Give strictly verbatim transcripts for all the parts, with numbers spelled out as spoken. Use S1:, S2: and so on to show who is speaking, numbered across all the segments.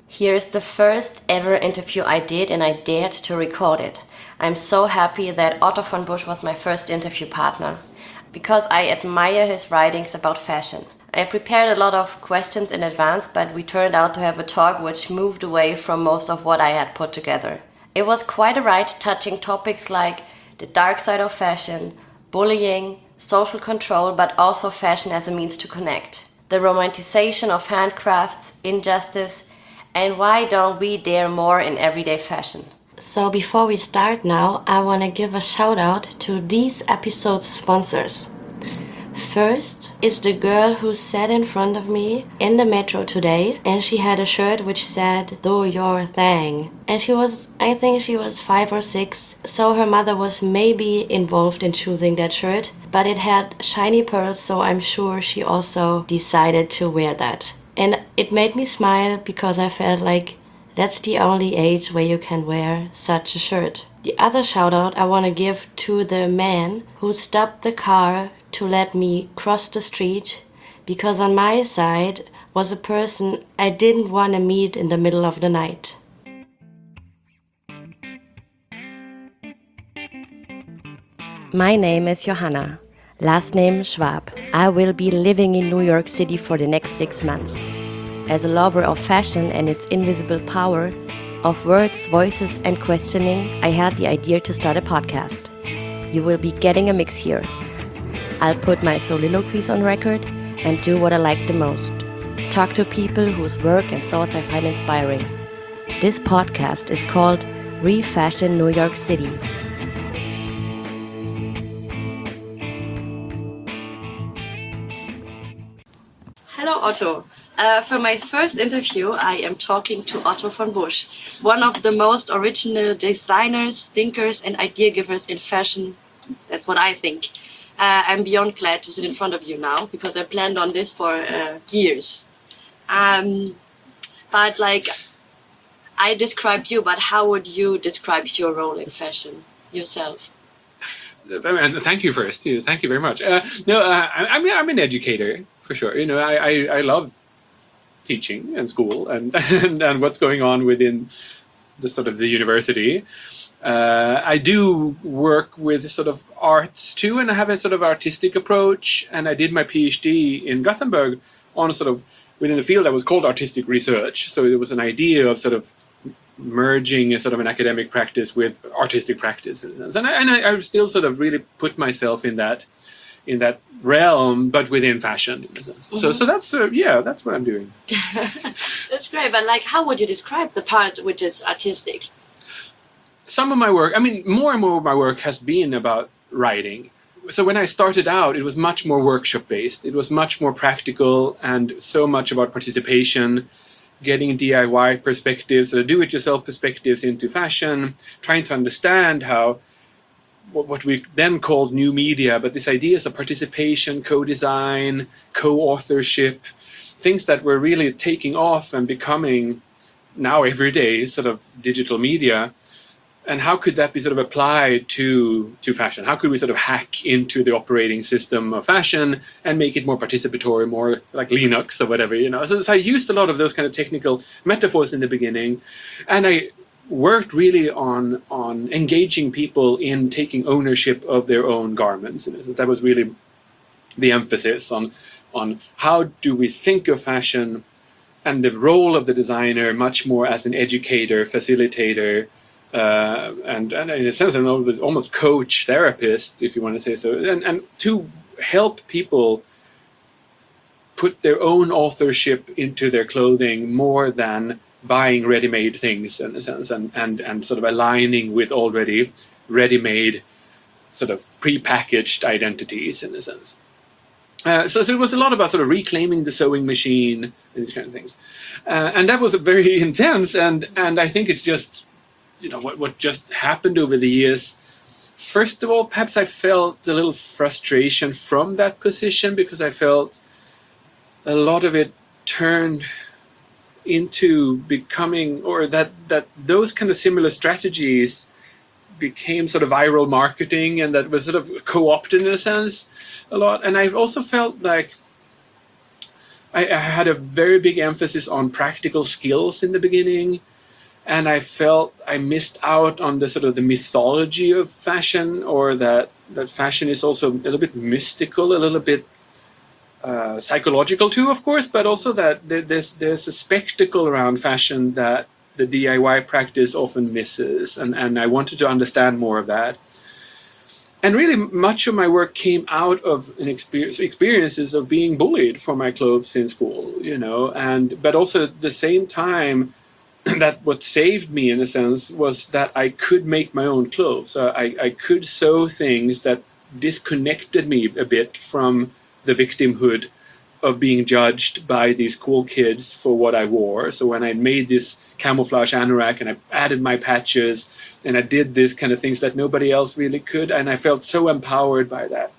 S1: Here's the first ever interview I did, and I dared to record it. I'm so happy that Otto von Busch was my first interview partner, because I admire his writings about fashion. I prepared a lot of questions in advance, but we turned out to have a talk which moved away from most of what I had put together. It was quite a ride, touching topics like the dark side of fashion, bullying, social control, but also fashion as a means to connect, the romanticization of handcrafts, injustice, and why don't we dare more in everyday fashion. So before we start now, I want to give a shout out to these episode's sponsors. First is the girl who sat in front of me in the metro today, and she had a shirt which said, "Do your thing." And she was, I think she was five or six, so her mother was maybe involved in choosing that shirt, but it had shiny pearls, so I'm sure she also decided to wear that. And it made me smile because I felt like that's the only age where you can wear such a shirt. The other shout out I want to give to the man who stopped the car to let me cross the street, because on my side was a person I didn't want to meet in the middle of the night. My name is Johanna, last name Schwab. I will be living in New York City for the next six months. As a lover of fashion and its invisible power, of words, voices, and questioning, I had the idea to start a podcast. You will be getting a mix here. I'll put my soliloquies on record and do what I like the most. Talk to people whose work and thoughts I find inspiring. This podcast is called Refashion New York City. Hello, Otto. Uh, for my first interview, I am talking to Otto von Busch, one of the most original designers, thinkers, and idea givers in fashion. That's what I think. Uh, I'm beyond glad to sit in front of you now, because I planned on this for uh, years. Um, but like, I described you, but how would you describe your role in fashion yourself?
S2: Thank you first. Thank you very much. Uh, no, uh, I, I'm, I'm an educator for sure. You know, I, I, I love teaching and school and, and and what's going on within the sort of the university. Uh, I do work with sort of arts too, and I have a sort of artistic approach. And I did my PhD in Gothenburg on sort of within a field that was called artistic research. So it was an idea of sort of merging a sort of an academic practice with artistic practice, and I, and I, I still sort of really put myself in that in that realm, but within fashion. In a sense. Mm-hmm. So so that's uh, yeah, that's what I'm doing.
S1: That's great. But like, how would you describe the part which is artistic?
S2: Some of my work, I mean, more and more of my work has been about writing. So when I started out, it was much more workshop based. It was much more practical and so much about participation, getting D I Y perspectives, or do-it-yourself perspectives into fashion, trying to understand how what we then called new media, but these ideas of participation, co-design, co-authorship, things that were really taking off and becoming now everyday sort of digital media. And how could that be sort of applied to, to fashion? How could we sort of hack into the operating system of fashion and make it more participatory, more like Linux or whatever, you know? So, so I used a lot of those kind of technical metaphors in the beginning. And I worked really on, on engaging people in taking ownership of their own garments. And that was really the emphasis on, on how do we think of fashion and the role of the designer much more as an educator, facilitator, Uh, and, and in a sense, I'm almost coach, therapist, if you want to say so, and, and to help people put their own authorship into their clothing more than buying ready-made things, in a sense, and, and, and sort of aligning with already ready-made, sort of pre-packaged identities, in a sense. Uh, so, so it was a lot about sort of reclaiming the sewing machine and these kind of things. Uh, and that was very intense, and, and I think it's just, you know, what, what just happened over the years. First of all, perhaps I felt a little frustration from that position, because I felt a lot of it turned into becoming, or that, that those kind of similar strategies became sort of viral marketing, and that was sort of co-opted in a sense a lot. And I've also felt like I, I had a very big emphasis on practical skills in the beginning, and I felt I missed out on the sort of the mythology of fashion, or that, that fashion is also a little bit mystical, a little bit uh, psychological too, of course, but also that there, there's there's a spectacle around fashion that the D I Y practice often misses, and, and I wanted to understand more of that. And really, much of my work came out of an experience, experiences of being bullied for my clothes in school, you know, and but also at the same time, that what saved me in a sense was that I could make my own clothes. Uh, I, I could sew things that disconnected me a bit from the victimhood of being judged by these cool kids for what I wore. So when I made this camouflage anorak and I added my patches and I did this kind of things that nobody else really could, and I felt so empowered by that.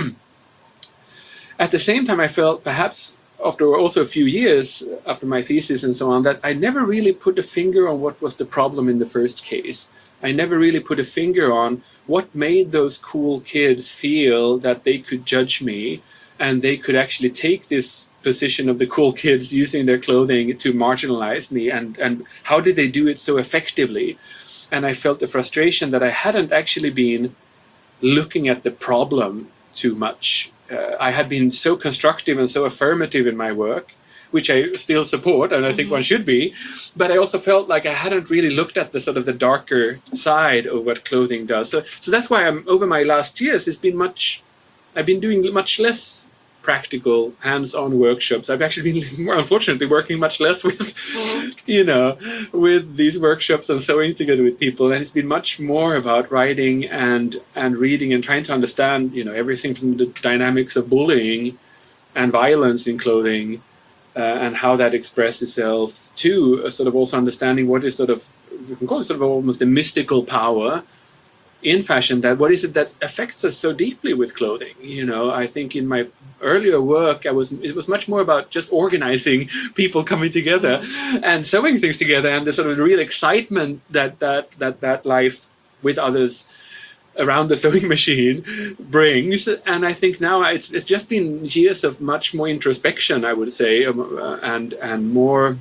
S2: At the same time, I felt perhaps after also a few years after my thesis and so on, that I never really put a finger on what was the problem in the first case. I never really put a finger on what made those cool kids feel that they could judge me and they could actually take this position of the cool kids using their clothing to marginalize me, and, and how did they do it so effectively? And I felt the frustration that I hadn't actually been looking at the problem too much. Uh, I had been so constructive and so affirmative in my work, which I still support, and I think mm-hmm. one should be. But I also felt like I hadn't really looked at the sort of the darker side of what clothing does. So, so that's why I'm over my last years. It's been much. I've been doing much less practical, hands-on workshops. I've actually been, more unfortunately, working much less with, mm-hmm. you know, with these workshops and sewing together with people. And it's been much more about writing and and reading and trying to understand, you know, everything from the dynamics of bullying and violence in clothing, uh, and how that expresses itself, to a sort of also understanding what is sort of, we can call it sort of almost a mystical power in fashion, that what is it that affects us so deeply with clothing. You know, I think in my earlier work, I was it was much more about just organizing people coming together mm-hmm. and sewing things together, and the sort of real excitement that that that that life with others around the sewing machine brings. And I think now it's it's just been years of much more introspection, I would say, um, uh, and and more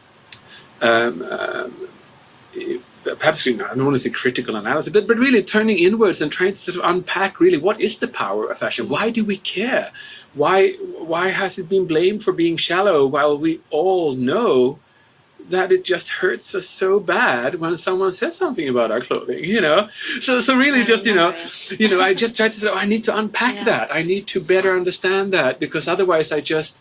S2: um, um, perhaps, you know, I don't want to say critical analysis, but, but really turning inwards and trying to sort of unpack really what is the power of fashion? Why do we care? Why why has it been blamed for being shallow, while we all know that it just hurts us so bad when someone says something about our clothing, you know? So so really just, you know, you know, I just tried to say, oh, I need to unpack yeah. that. I need to better understand that, because otherwise I just,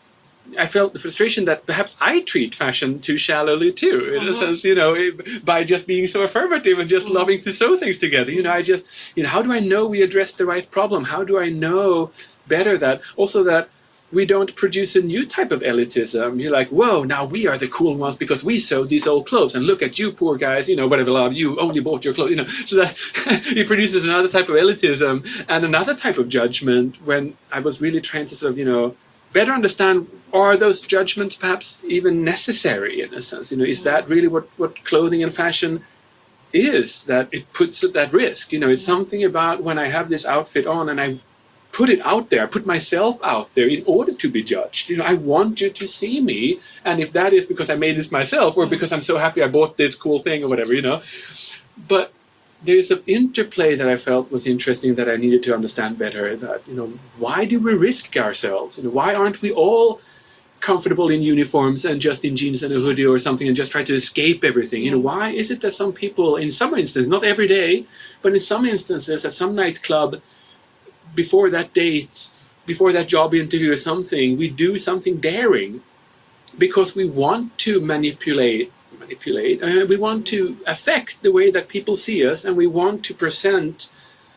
S2: I felt the frustration that perhaps I treat fashion too shallowly too, in uh-huh. a sense, you know, by just being so affirmative and just uh-huh. loving to sew things together. You know, I just, you know, how do I know we address the right problem? How do I know better that also that we don't produce a new type of elitism? You're like, whoa, now we are the cool ones because we sewed these old clothes, and look at you poor guys, you know, whatever, love, you only bought your clothes, you know. So that it produces another type of elitism and another type of judgment, when I was really trying to sort of, you know, better understand, are those judgments perhaps even necessary in a sense? You know, is that really what, what clothing and fashion is, that it puts at that risk? You know, it's something about when I have this outfit on and I put it out there, I put myself out there in order to be judged. You know, I want you to see me. And if that is because I made this myself, or because I'm so happy I bought this cool thing or whatever, you know. But there's an interplay that I felt was interesting, that I needed to understand better, that, you know, why do we risk ourselves? You know, why aren't we all comfortable in uniforms and just in jeans and a hoodie or something and just try to escape everything? You know, why is it that some people, in some instances, not every day, but in some instances at some nightclub, before that date, before that job interview or something, we do something daring because we want to manipulate manipulate uh, we want to affect the way that people see us, and we want to present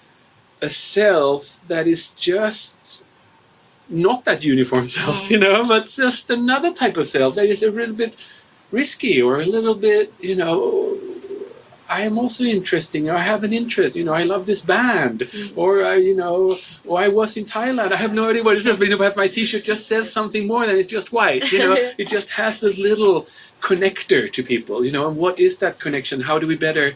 S2: a self that is just not that uniform self, you know, but just another type of self that is a little bit risky, or a little bit, you know, I am also interesting, or I have an interest, you know, I love this band, mm-hmm. or I, you know, or I was in Thailand, I have no idea what it is, but if my t-shirt just says something more than it's just white, you know, it just has this little connector to people, you know. And what is that connection? How do we better,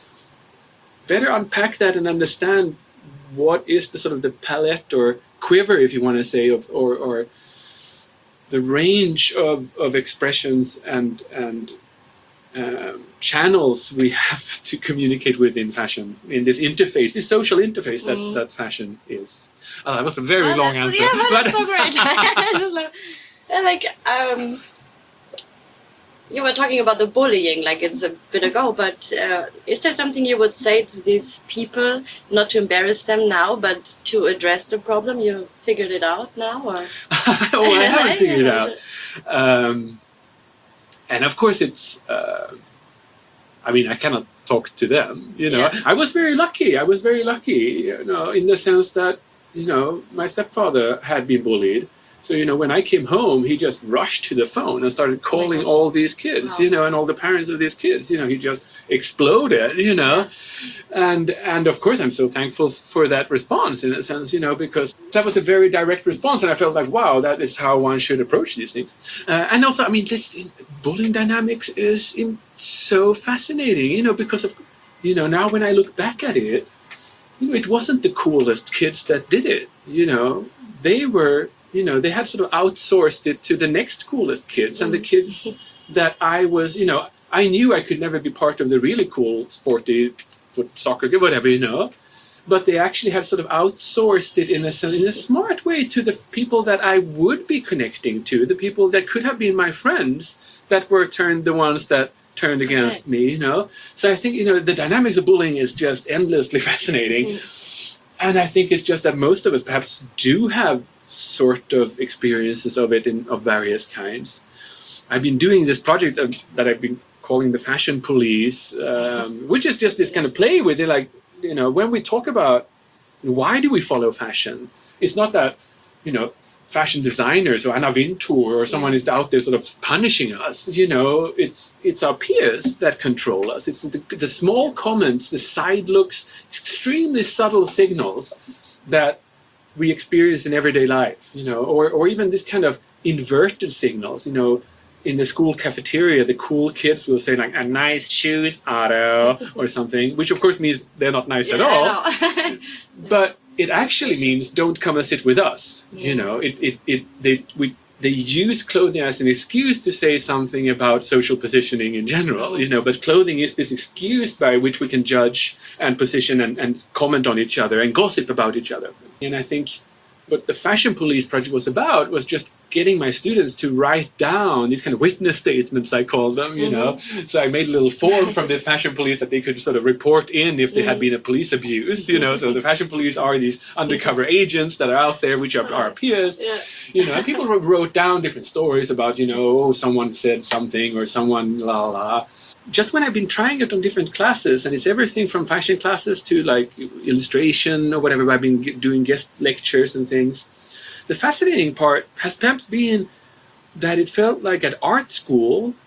S2: better unpack that and understand what is the sort of the palette or quiver, if you want to say, of, or, or the range of, of expressions and and um, channels we have to communicate with in fashion, in this interface, this social interface that, mm. that fashion is. Oh, that was a very
S1: oh,
S2: long answer.
S1: Yeah, but, but it's so great. Just like, like um, you were talking about the bullying, like it's a bit ago, but uh, is there something you would say to these people, not to embarrass them now, but to address the problem? You figured it out now, or?
S2: Oh, I haven't figured it out. Um, and of course, it's. Uh, I mean, I cannot talk to them. You know, yeah. I was very lucky. I was very lucky. You know, in the sense that you know my stepfather had been bullied. So, you know, when I came home, he just rushed to the phone and started calling oh all these kids, wow. you know, and all the parents of these kids, you know, he just exploded, you know. And, and of course, I'm so thankful for that response in a sense, you know, because that was a very direct response. And I felt like, wow, that is how one should approach these things. Uh, and also, I mean, this bullying dynamics is so fascinating, you know, because of, you know, now when I look back at it, you know, it wasn't the coolest kids that did it, you know, they were... You know, they had sort of outsourced it to the next coolest kids, and the kids that I was, you know, I knew I could never be part of the really cool, sporty, foot soccer, whatever, you know, but they actually had sort of outsourced it in a, in a smart way to the people that I would be connecting to, the people that could have been my friends that were turned the ones that turned against okay. me, you know. So I think, you know, the dynamics of bullying is just endlessly fascinating. Mm. And I think it's just that most of us perhaps do have sort of experiences of it in of various kinds. I've been doing this project of, that I've been calling the Fashion Police, um, which is just this kind of play with it. Like, you know, when we talk about why do we follow fashion, it's not that, you know, fashion designers or Anna Wintour or someone is out there sort of punishing us. You know, it's it's our peers that control us. It's the, the small comments, the side looks, extremely subtle signals that we experience in everyday life, you know, or, or even this kind of inverted signals, you know, in the school cafeteria, the cool kids will say like, a nice shoes, Otto, or something, which of course means they're not nice yeah, at all. But it actually means don't come and sit with us, yeah. you know, it, it, it, they, we, they use clothing as an excuse to say something about social positioning in general, you know, but clothing is this excuse by which we can judge and position and, and comment on each other and gossip about each other. And I think what the Fashion Police project was about was just getting my students to write down these kind of witness statements, I call them, you mm-hmm. know. So I made a little form from this Fashion Police that they could sort of report in if they mm-hmm. had been a police abuse, you know. So the Fashion Police are these undercover agents that are out there, which are our peers, yeah. you know. And people wrote down different stories about, you know, oh, someone said something or someone la la. Just when I've been trying it on different classes, and it's everything from fashion classes to like illustration or whatever, I've been doing guest lectures and things. The fascinating part has perhaps been that it felt like at art school,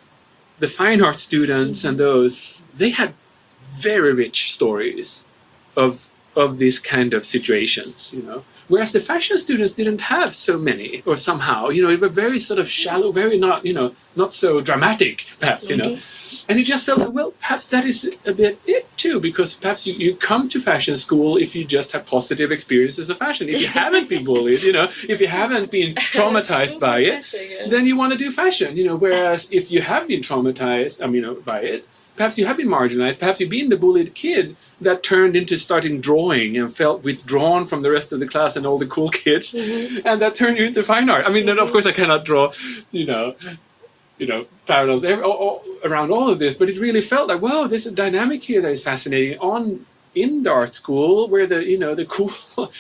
S2: the fine art students and those, they had very rich stories of of these kind of situations, you know. Whereas the fashion students didn't have so many, or somehow, you know, it were very sort of shallow, very not, you know, not so dramatic, perhaps, you know. Mm-hmm. And it just felt like, well, perhaps that is a bit it too, because perhaps you, you come to fashion school if you just have positive experiences of fashion. If you haven't been bullied, you know, if you haven't been traumatized so by it, yeah. then you want to do fashion, you know. Whereas if you have been traumatized, I mean, you know, by it, perhaps you have been marginalized, perhaps you've been the bullied kid that turned into starting drawing and felt withdrawn from the rest of the class and all the cool kids, mm-hmm. and that turned you into fine art. I mean, mm-hmm. of course I cannot draw, you know, you know, parallels all, all, around all of this, but it really felt like, wow, there's a dynamic here that is fascinating on in the art school where the, you know, the cool,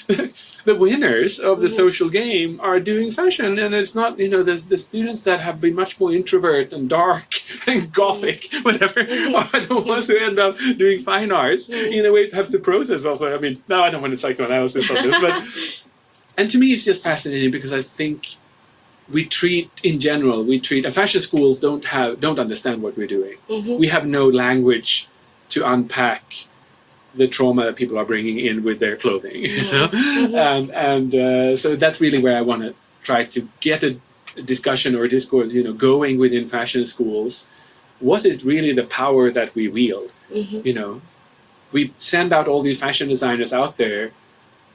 S2: the winners of the mm-hmm. social game are doing fashion, and it's not, you know, the, the students that have been much more introvert and dark and gothic, whatever, are the ones who end up doing fine arts. Mm-hmm. In a way, perhaps the process also, I mean, now I don't want to psychoanalysis on this, but, and to me it's just fascinating because I think we treat, in general, we treat, uh, fashion schools don't have, don't understand what we're doing. Mm-hmm. We have no language to unpack the trauma that people are bringing in with their clothing, you know? Mm-hmm. and and uh, so that's really where I want to try to get a discussion or a discourse, you know, going within fashion schools. Was it really the power that we wield? Mm-hmm. You know, we send out all these fashion designers out there,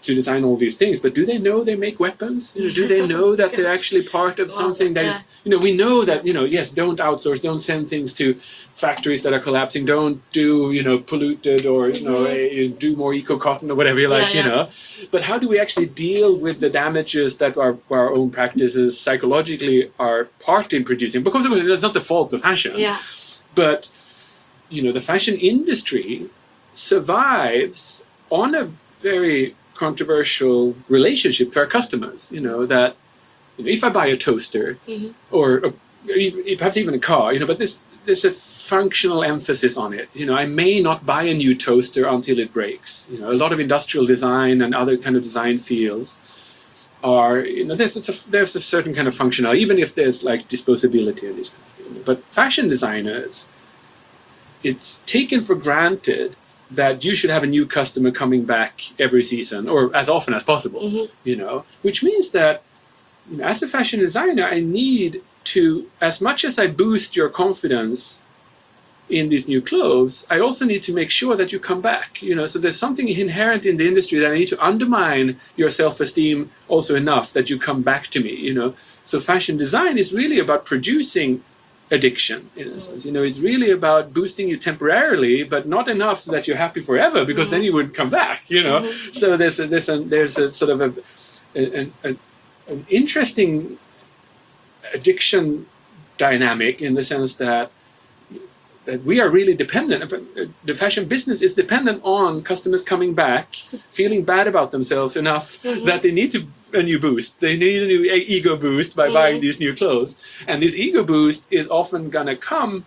S2: to design all these things, but do they know they make weapons? You know, do they know that they're actually part of something that is, you know, we know that, you know, yes, don't outsource, don't send things to factories that are collapsing, don't do, you know, polluted or, you know, mm-hmm. do more eco-cotton or whatever you like, yeah, yeah. you know. But how do we actually deal with the damages that our, our own practices psychologically are part in producing? Because it's not the fault of fashion.
S1: Yeah.
S2: But, you know, the fashion industry survives on a very controversial relationship to our customers, you know, that you know, if I buy a toaster mm-hmm. or, or perhaps even a car, you know, but there's, there's a functional emphasis on it. You know, I may not buy a new toaster until it breaks. You know, a lot of industrial design and other kind of design fields are, you know, there's, it's a, there's a certain kind of functionality, even if there's like disposability in this. But fashion designers, it's taken for granted that you should have a new customer coming back every season or as often as possible, mm-hmm. you know, which means that, you know, as a fashion designer, I need to, as much as I boost your confidence in these new clothes, I also need to make sure that you come back, you know, so there's something inherent in the industry that I need to undermine your self-esteem also enough that you come back to me, you know. So fashion design is really about producing addiction, in a sense. You know, it's really about boosting you temporarily, but not enough so that you're happy forever, because mm-hmm. then you would come back, you know. Mm-hmm. So there's a, there's a, there's a sort of a, a, a an interesting addiction dynamic in the sense that that we are really dependent. The fashion business is dependent on customers coming back, feeling bad about themselves enough mm-hmm. that they need to a new boost. They need a new ego boost by mm-hmm. buying these new clothes. And this ego boost is often going to come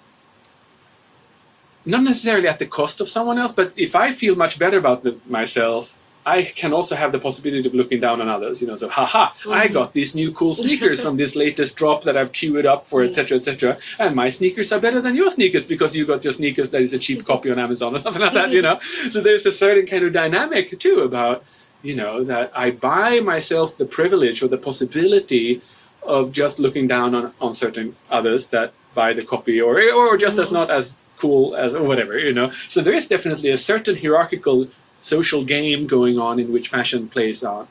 S2: not necessarily at the cost of someone else, but if I feel much better about the, myself, I can also have the possibility of looking down on others, you know, so haha, mm-hmm. I got these new cool sneakers from this latest drop that I've queued up for, et cetera, et cetera. And my sneakers are better than your sneakers because you got your sneakers that is a cheap copy on Amazon or something like that, you know. So there's a certain kind of dynamic too about, you know, that I buy myself the privilege or the possibility of just looking down on, on certain others that buy the copy or, or just mm-hmm. as not as cool as or whatever, you know. So there is definitely a certain hierarchical social game going on in which fashion plays on.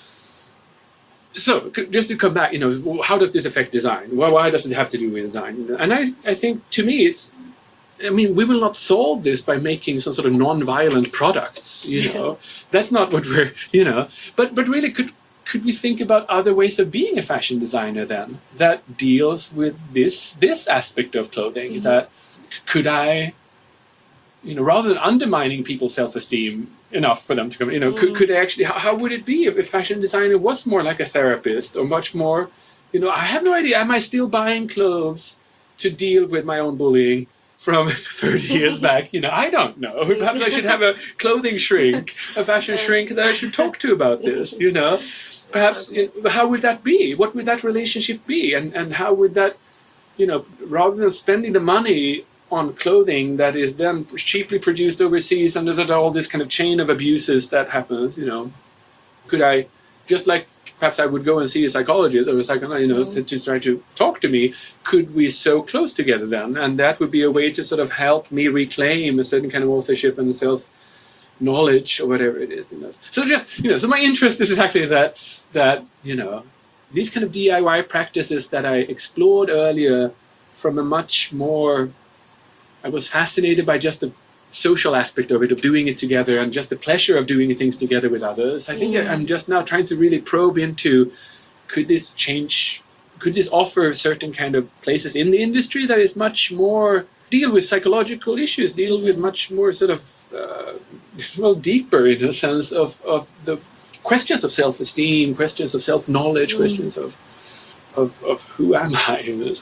S2: So just to come back, you know, how does this affect design? Well, why does it have to do with design? And I, I think to me, it's, I mean, we will not solve this by making some sort of non-violent products, you know. That's not what we're, you know. But but really, could could we think about other ways of being a fashion designer then that deals with this this aspect of clothing? Mm-hmm. That could I, you know, rather than undermining people's self-esteem enough for them to come, you know, mm. could, could I actually, how, how would it be if a fashion designer was more like a therapist or much more, you know, I have no idea, am I still buying clothes to deal with my own bullying from thirty years back? You know, I don't know. Perhaps I should have a clothing shrink, a fashion shrink that I should talk to about this, you know. Perhaps, you know, how would that be? What would that relationship be? And, and how would that, you know, rather than spending the money on clothing that is then cheaply produced overseas and there's all this kind of chain of abuses that happens, you know, could I, just like perhaps I would go and see a psychologist or a psychologist, you know, mm-hmm. to, to try to talk to me, could we sew close together then? And that would be a way to sort of help me reclaim a certain kind of authorship and self-knowledge or whatever it is. You know. So just, you know, so my interest is exactly that, that, you know, these kind of D I Y practices that I explored earlier from a much more, I was fascinated by just the social aspect of it, of doing it together and just the pleasure of doing things together with others. I think mm. I'm just now trying to really probe into, could this change, could this offer certain kind of places in the industry that is much more, deal with psychological issues, deal with much more sort of, uh, well, deeper in a sense of, of the questions of self-esteem, questions of self-knowledge, mm. questions of, Of, of who am I?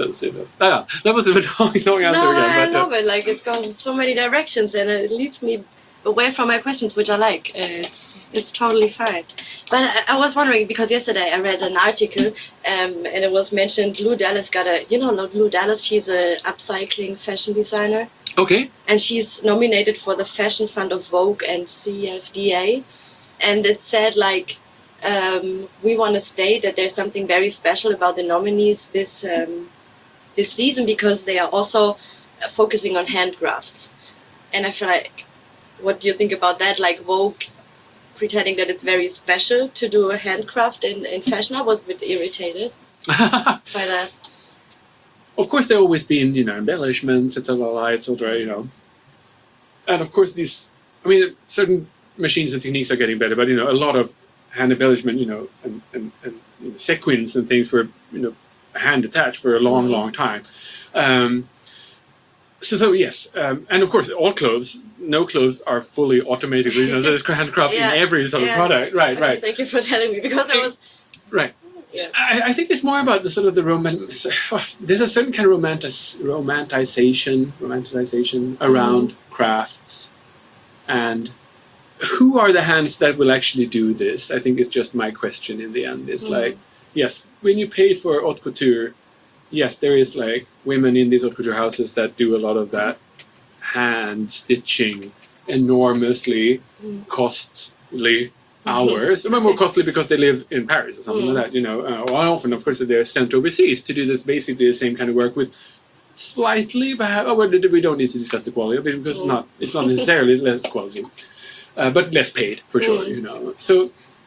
S2: Ah, that was a bit long, long answer
S1: no,
S2: again.
S1: I
S2: but,
S1: love
S2: uh,
S1: it. Like it goes in so many directions, and it leads me away from my questions, which I like. Uh, it's it's totally fine. But I, I was wondering because yesterday I read an article, um, and it was mentioned Lou Dallas got a, you know, Lou Dallas. She's a upcycling fashion designer.
S2: Okay.
S1: And she's nominated for the Fashion Fund of Vogue and C F D A, and it said like. Um, we want to state that there's something very special about the nominees this um, this season because they are also focusing on handcrafts. And I feel like, what do you think about that? Like Vogue pretending that it's very special to do a handcraft in, in fashion. I was a bit irritated by that.
S2: Of course, there always been, you know, embellishments, et cetera, et cetera, you know. And of course, these, I mean, certain machines and techniques are getting better, but, you know, a lot of hand embellishment, you know, and, and, and you know, sequins and things were, you know, hand attached for a long, mm-hmm. long time. Um, so, so yes, um, and of course, all clothes, no clothes are fully automated. You know, there's handcrafting yeah. in every sort of yeah. product. Right, right.
S1: Thank you for telling me, because I was...
S2: Right.
S1: Yeah.
S2: I, I think it's more about the sort of the roman. There's a certain kind of romantic, romanticization, romanticization around mm-hmm. crafts, and who are the hands that will actually do this? I think is just my question in the end. It's mm-hmm. like, yes, when you pay for haute couture, yes, there is like women in these haute couture houses that do a lot of that hand stitching, enormously mm-hmm. costly. Hours, mm-hmm. more costly because they live in Paris or something mm. like that, you know. Uh, or often, of course, they're sent overseas to do this basically the same kind of work with slightly, but oh, we don't need to discuss the quality because mm. it's not it's not necessarily less quality, uh, but less paid for sure, mm. you know. So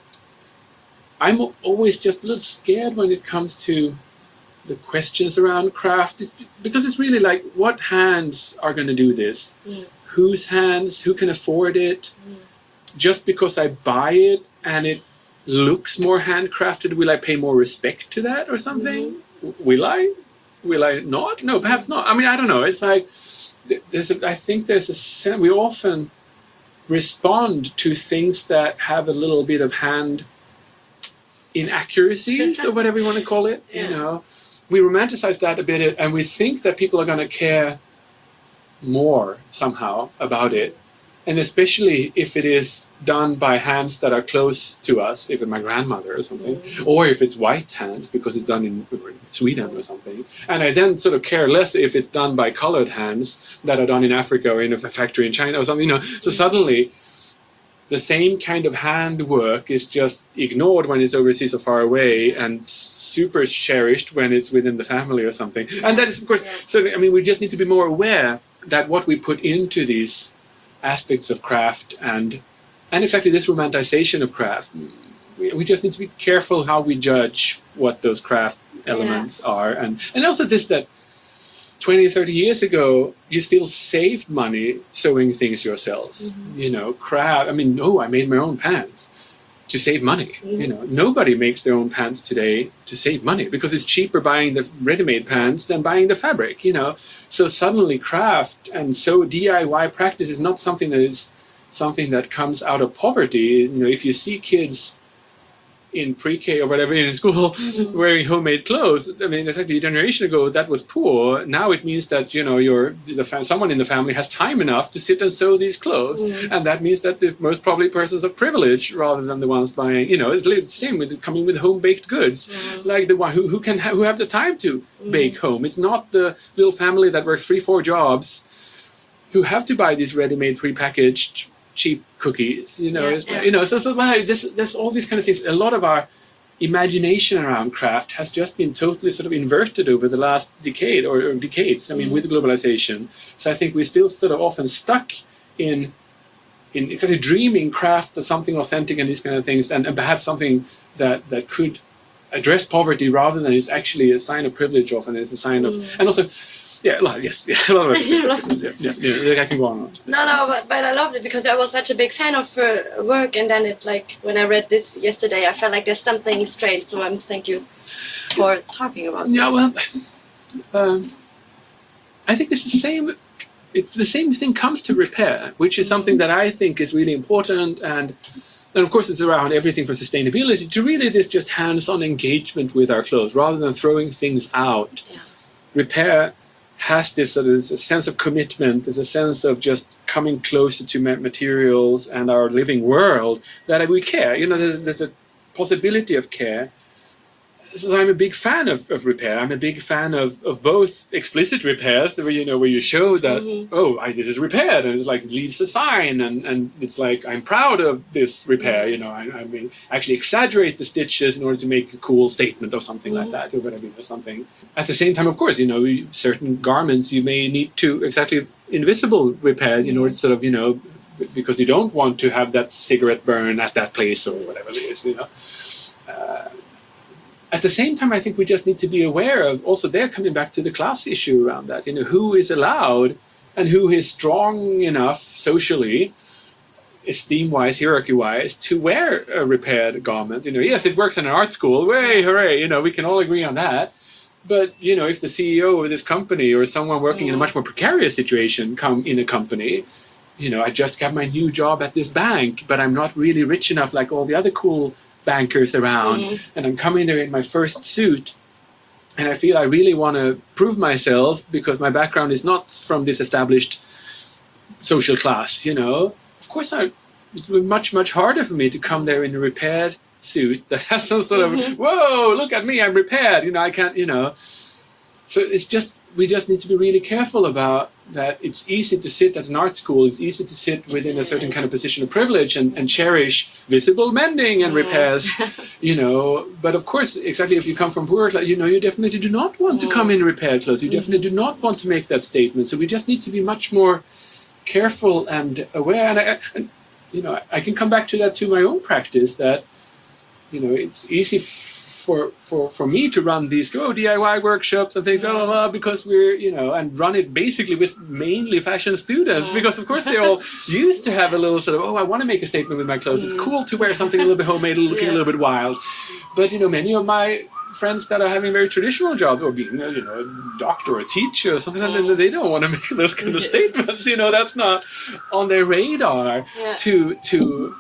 S2: I'm always just a little scared when it comes to the questions around craft, because it's really like, what hands are going to do this? Mm. Whose hands? Who can afford it? Mm. Just because I buy it and it looks more handcrafted, will I pay more respect to that or something? Mm-hmm. Will I? Will I not? No, perhaps not. I mean, I don't know. It's like, there's a, I think there's a, we often respond to things that have a little bit of hand inaccuracies or whatever you want to call it. Yeah. You know, we romanticize that a bit and we think that people are going to care more somehow about it. And especially if it is done by hands that are close to us, if it's my grandmother or something, mm. or if it's white hands because it's done in Sweden or something. And I then sort of care less if it's done by colored hands that are done in Africa or in a factory in China or something. You know, so suddenly the same kind of handwork is just ignored when it's overseas or far away, and super cherished when it's within the family or something. And that is, of course, yeah. so I mean, we just need to be more aware that what we put into these aspects of craft and and exactly this romanticization of craft, we, we just need to be careful how we judge what those craft elements yeah. are, and and also this that twenty, thirty years ago you still saved money sewing things yourself. Mm-hmm. You know, craft, I mean, no, I made my own pants to save money. Mm-hmm. You know, nobody makes their own pants today to save money because it's cheaper buying the ready-made pants than buying the fabric, you know. So suddenly craft and so D I Y practice is not something that is something that comes out of poverty. You know, if you see kids in pre-K or whatever in school mm-hmm. wearing homemade clothes, I mean, it's actually a generation ago that was poor. Now it means that, you know, your the fam- someone in the family has time enough to sit and sew these clothes, mm-hmm. and that means that the most probably persons of privilege rather than the ones buying. You know, it's the same with coming with home-baked goods, mm-hmm. like the one who who can ha- who have the time to mm-hmm. bake home. It's not the little family that works three, four jobs who have to buy these ready-made, pre-packaged cheap cookies, you know,
S1: yeah,
S2: it's,
S1: yeah.
S2: you know, so, so well, there's, there's all these kind of things. A lot of our imagination around craft has just been totally sort of inverted over the last decade or, or decades, I mean, mm. with globalization. So I think we're still sort of often stuck in in exactly dreaming craft as something authentic and these kind of things, and, and perhaps something that, that could address poverty rather than it's actually a sign of privilege often. It's a sign mm. of, and also, Yeah, a lot, yes, yeah, a lot of it. yeah, yeah, yeah, I can go on.
S1: No, no, but, but I loved it because I was such a big fan of her work, and then it like when I read this yesterday, I felt like there's something strange. So I'm thank you for talking about
S2: yeah,
S1: this.
S2: well, um, I think it's the same. It's the same thing comes to repair, which is something that I think is really important, and then of course it's around everything from sustainability to really this just hands-on engagement with our clothes rather than throwing things out.
S1: Yeah.
S2: Repair has this sort of a sense of commitment, there's a sense of just coming closer to materials and our living world that we care. You know, there's, there's a possibility of care. So I'm a big fan of, of repair. I'm a big fan of, of both explicit repairs, where you know where you show that mm-hmm. oh, I, this is repaired, and it's like it leaves a sign, and, and it's like I'm proud of this repair. Mm-hmm. You know, I, I mean, actually exaggerate the stitches in order to make a cool statement or something mm-hmm. like that, or whatever, or something. At the same time, of course, you know, certain garments you may need to exactly invisible repair in order to sort of you know because you don't want to have that cigarette burn at that place or whatever it is, you know. Uh, at the same time, I think we just need to be aware of also there coming back to the class issue around that, you know, who is allowed and who is strong enough socially, esteem-wise, hierarchy-wise, to wear a repaired garment. You know, yes, it works in an art school, way, hooray, you know, we can all agree on that. But, you know, if the C E O of this company or someone working mm. in a much more precarious situation come in a company, you know, I just got my new job at this bank, but I'm not really rich enough like all the other cool bankers around, mm. and I'm coming there in my first suit, and I feel I really want to prove myself because my background is not from this established social class, you know. Of course, I, it would be much, much harder for me to come there in a repaired suit that has some sort mm-hmm. of, whoa, look at me, I'm repaired, you know, I can't, you know. So it's just, we just need to be really careful about that. It's easy to sit at an art school, it's easy to sit within a certain kind of position of privilege and, and cherish visible mending and repairs, you know. But of course, exactly, if you come from poor class, you know, you definitely do not want to come in repaired clothes. You definitely do not want to make that statement. So we just need to be much more careful and aware. And, I, and you know, I can come back to that to my own practice, that, you know, it's easy for for for me to run these go D I Y workshops and things, blah, blah, blah, because we're, you know, and run it basically with mainly fashion students, because of course they're all used to have a little sort of, oh, I want to make a statement with my clothes. It's cool to wear something a little bit homemade, looking yeah. a little bit wild. But, you know, many of my friends that are having very traditional jobs, or being, you know, a doctor or a teacher or something like that, they don't want to make those kind of statements. You know, that's not on their radar. Yeah. To to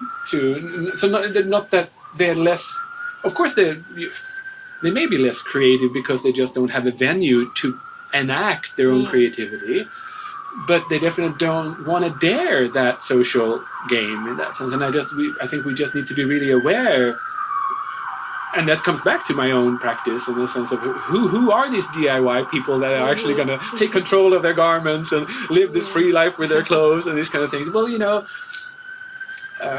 S2: to so not, not that they're less. Of course, they they may be less creative because they just don't have a venue to enact their own mm. creativity, but they definitely don't want to dare that social game in that sense. And I just, we, I think we just need to be really aware. And that comes back to my own practice in the sense of who who are these D I Y people that are actually going to take control of their garments and live this free life with their clothes and these kind of things. Well, you know. Uh,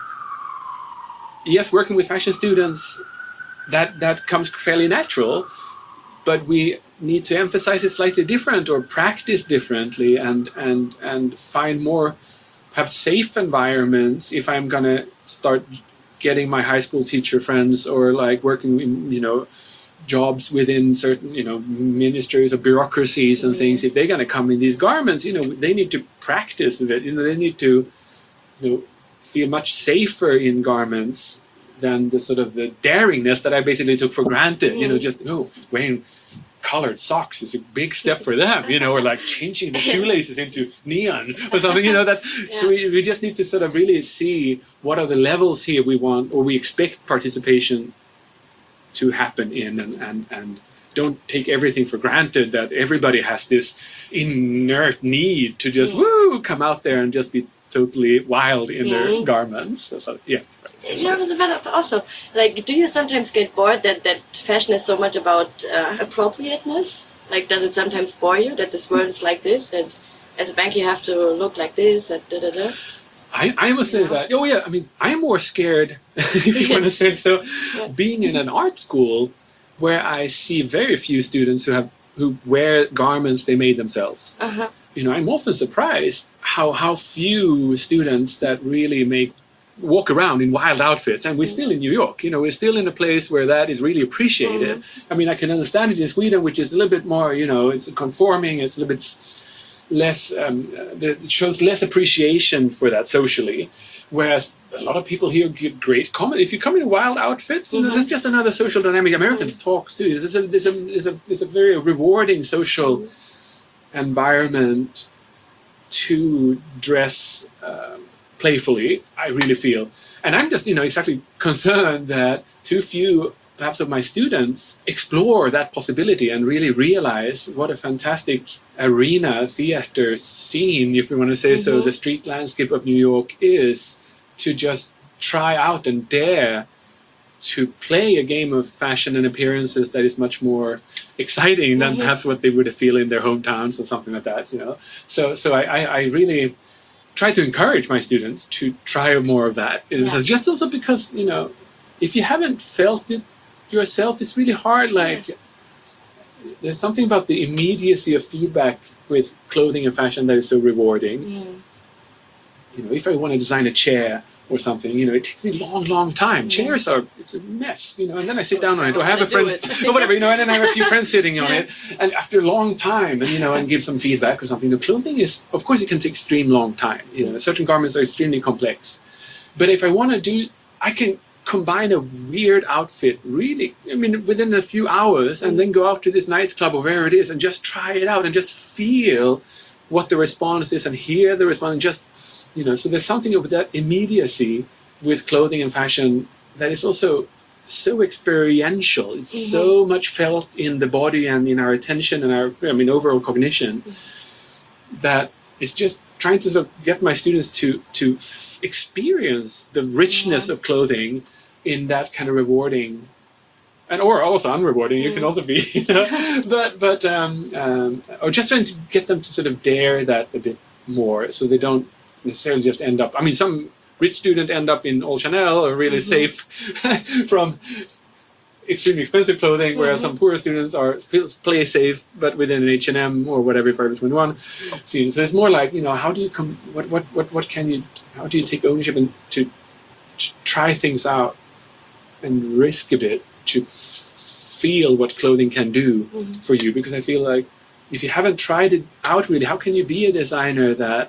S2: Yes, working with fashion students, that, that comes fairly natural, but we need to emphasize it slightly different or practice differently and, and, and find more perhaps safe environments if I'm going to start getting my high school teacher friends or like working in, you know, jobs within certain, you know, ministries or bureaucracies and things. If they're going to come in these garments, you know, they need to practice a bit, you know, they need to, you know, feel much safer in garments than the sort of the daringness that I basically took for granted. You know, just oh, wearing colored socks is a big step for them. You know, or like changing the shoelaces into neon or something. You know that. Yeah. So we, we just need to sort of really see what are the levels here we want or we expect participation to happen in, and and and don't take everything for granted that everybody has this inert need to just woo come out there and just be totally wild in yeah. their garments. So, so yeah.
S1: Yeah, but that's also like, do you sometimes get bored that that fashion is so much about uh, appropriateness? Like, does it sometimes bore you that this world is like this, and as a bank you have to look like this, and da da da?
S2: I, I must say yeah. that. Oh yeah, I mean, I'm more scared, if you want to say so, yeah. being in an art school where I see very few students who have who wear garments they made themselves. Uh-huh. You know, I'm often surprised how how few students that really make walk around in wild outfits, and we're still in New York. You know, we're still in a place where that is really appreciated. Mm-hmm. I mean, I can understand it in Sweden, which is a little bit more, you know, it's conforming. It's a little bit less. Um, it shows less appreciation for that socially, whereas a lot of people here give great comment. If you come in wild outfits, mm-hmm. you know, this is just another social dynamic. Americans mm-hmm. talk too. This is a this is a this is a, this is a very rewarding social. Mm-hmm. environment to dress uh, playfully, I really feel. And I'm just, you know, exactly concerned that too few, perhaps, of my students explore that possibility and really realize what a fantastic arena, theater, scene, if you want to say mm-hmm. so, the street landscape of New York is, to just try out and dare to play a game of fashion and appearances that is much more exciting than mm-hmm. perhaps what they would feel in their hometowns or something like that, you know. So so I, I, I really try to encourage my students to try more of that. Yeah. Just also because, you know, if you haven't felt it yourself, it's really hard. Like, yeah. there's something about the immediacy of feedback with clothing and fashion that is so rewarding. Mm. you know, if I want to design a chair or something, you know, it takes me a long, long time. Mm. Chairs are, it's a mess, you know, and then I sit down on it, or I have a friend, or whatever, you know, and then I have a few friends sitting on it, and after a long time, and, you know, and give some feedback or something. The clothing is, of course, it can take extreme long time. You know, certain garments are extremely complex. But if I want to do, I can combine a weird outfit really, I mean, within a few hours, and then go out to this nightclub or wherever it is and just try it out and just feel what the response is and hear the response and just, you know, so there's something of that immediacy with clothing and fashion that is also so experiential. It's mm-hmm. so much felt in the body and in our attention and our, I mean, overall cognition, mm-hmm. that it's just trying to sort of get my students to to f- experience the richness mm-hmm. of clothing in that kind of rewarding, and or also unrewarding. Mm-hmm. You can also be, you know, but but um, um, or just trying to get them to sort of dare that a bit more, so they don't necessarily just end up, I mean, some rich student end up in all Chanel or really mm-hmm. safe from extremely expensive clothing, whereas mm-hmm. some poorer students are play safe but within an H and M or whatever, Forever twenty-one. So it's more like, you know, how do you come, what what what what can you, how do you take ownership and to, to try things out and risk a bit to f- feel what clothing can do mm-hmm. for you? Because I feel like if you haven't tried it out really, how can you be a designer that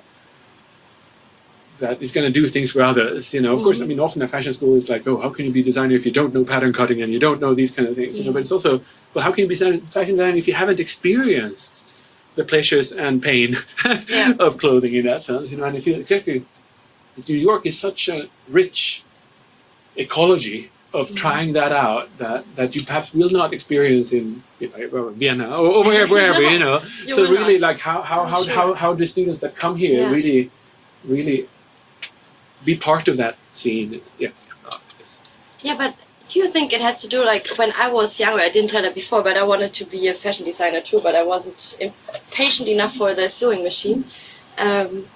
S2: that is going to do things for others, you know? Of mm-hmm. course, I mean, often a fashion school is like, oh, how can you be a designer if you don't know pattern cutting and you don't know these kind of things, mm-hmm. you know? But it's also, well, how can you be a fashion designer if you haven't experienced the pleasures and pain yeah. of clothing in that sense, you know? And I feel exactly, New York is such a rich ecology of mm-hmm. trying that out that, that you perhaps will not experience in, you know, Vienna or, or wherever, wherever no, you know? You so really, not. like, how how how, sure. how how do students that come here yeah. really, really be part of that scene? Yeah.
S1: Yeah, but do you think it has to do, like, when I was younger, I didn't tell that before, but I wanted to be a fashion designer too, but I wasn't impatient enough for the sewing machine. Um,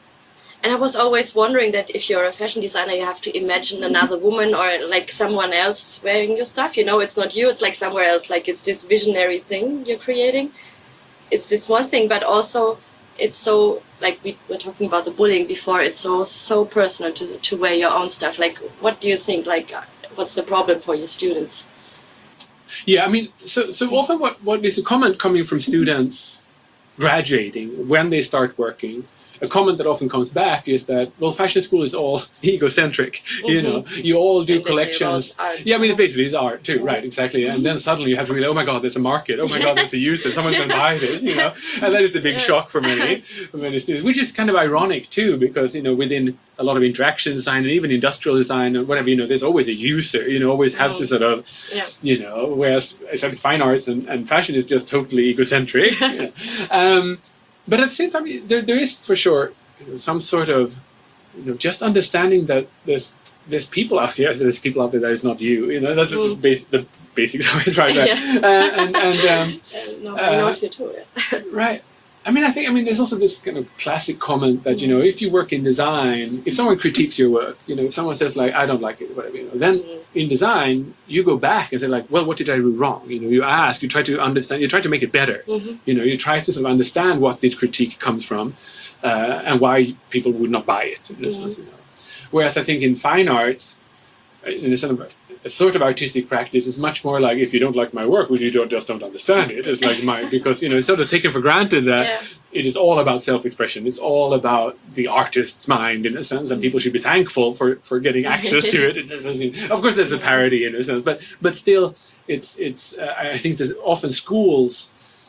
S1: and I was always wondering that if you're a fashion designer, you have to imagine another woman or like someone else wearing your stuff. You know, it's not you, it's like somewhere else. Like, it's this visionary thing you're creating. It's this one thing, but also it's so, like we were talking about the bullying before, it's so so personal to to wear your own stuff. Like, what do you think, like, what's the problem for your students?
S2: Yeah, I mean, so so often what, what is a comment coming from students graduating when they start working, a comment that often comes back is that, well, fashion school is all egocentric, mm-hmm. you know, you all do collections. Yeah, I mean, it's basically it's art too, mm-hmm. right, exactly. And then suddenly you have to realize, oh my God, there's a market, oh my God, there's a user, someone's going to buy this, you know, and that is the big yeah. shock for many, for many students, which is kind of ironic too, because, you know, within a lot of interaction design and even industrial design or whatever, you know, there's always a user, you know, always have mm-hmm. to sort of, yeah. you know, whereas sort of fine arts and, and fashion is just totally egocentric. you know. um, But at the same time, there there is for sure, you know, some sort of, you know, just understanding that there's there's people out there, there's people out there that is not you. You know, that's mm. the, base, the basics of it, right? yeah. uh, and and um,
S1: no, uh, knows you too. Yeah.
S2: right. I mean, I think I mean there's also this kind of classic comment that, you know, if you work in design, if someone critiques your work, you know, if someone says like, I don't like it, whatever, you know, then mm. in design you go back and say like, well, what did I do wrong? You know, you ask, you try to understand, you try to make it better. Mm-hmm. You know, you try to sort of understand what this critique comes from uh, and why people would not buy it. In this mm-hmm. sense, you know. Whereas I think in fine arts, in a sort of a sort of artistic practice is much more like, if you don't like my work, well, you don't just don't understand it. It's like my, because, you know, it's sort of taken for granted that yeah. it is all about self-expression. It's all about the artist's mind in a sense, and people should be thankful for, for getting access to it. In a sense. Of course, there's a parody in a sense, but but still, it's it's. Uh, I think that often schools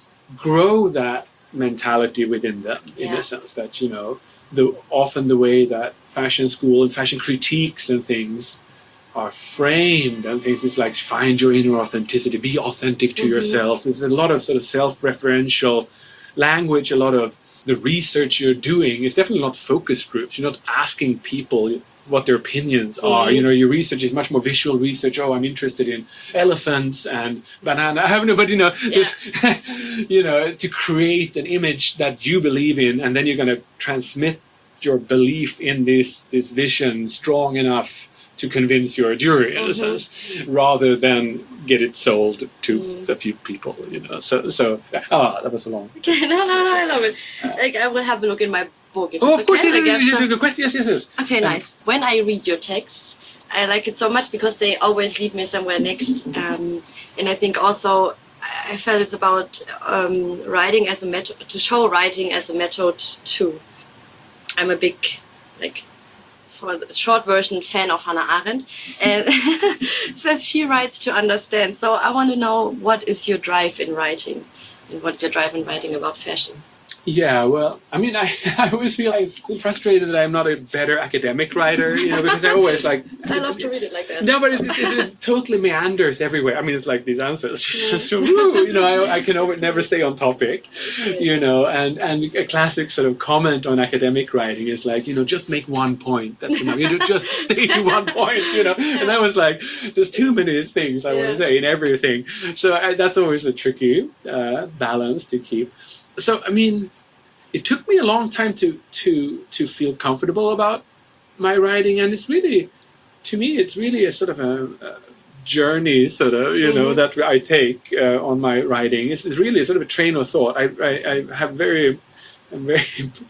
S2: grow that mentality within them in yeah. a sense that, you know, the often the way that fashion school and fashion critiques and things are framed and things, it's like, find your inner authenticity, be authentic to mm-hmm. yourself. There's a lot of sort of self-referential language, a lot of the research you're doing is definitely not focus groups. You're not asking people what their opinions mm-hmm. are. You know, your research is much more visual research. Oh, I'm interested in elephants and banana. I have no, but you know, yeah. you know, to create an image that you believe in, and then you're going to transmit your belief in this this vision strong enough to convince your jury, in mm-hmm. a sense, rather than get it sold to mm. a few people, you know. So, so ah, that was a long.
S1: Okay, no, no, no, I love it. Uh, like, I will have a look in my book. If
S2: Oh,
S1: it's
S2: of course,
S1: okay,
S2: yes,
S1: I guess,
S2: yes,
S1: so-
S2: yes, good question. Yes, yes, yes.
S1: Okay,
S2: Um,
S1: nice. When I read your texts, I like it so much because they always lead me somewhere next. Um, and I think also I felt it's about um, writing as a method, to show writing as a method too. I'm a big, like, for the short version, fan of Hannah Arendt. And says she writes to understand. So I want to know, what is your drive in writing? And what is your drive in writing about fashion?
S2: Yeah, well, I mean, I, I always feel I feel frustrated that I'm not a better academic writer, you know, because I always like.
S1: I love to read it like that.
S2: No, but it's, it's, it's, it totally meanders everywhere. I mean, it's like these answers, just, you know, I, I can always never stay on topic, you know, and, and a classic sort of comment on academic writing is like, you know, just make one point. That's enough. You know, just stay to one point, you know. And I was like, there's too many things I want to say in everything. So I, that's always a tricky uh, balance to keep. So, I mean, it took me a long time to to to feel comfortable about my writing, and it's really, to me, it's really a sort of a, a journey, sort of, you know, mm-hmm. that I take uh, on my writing. It's, it's really a sort of a train of thought. I I, I have very, I'm very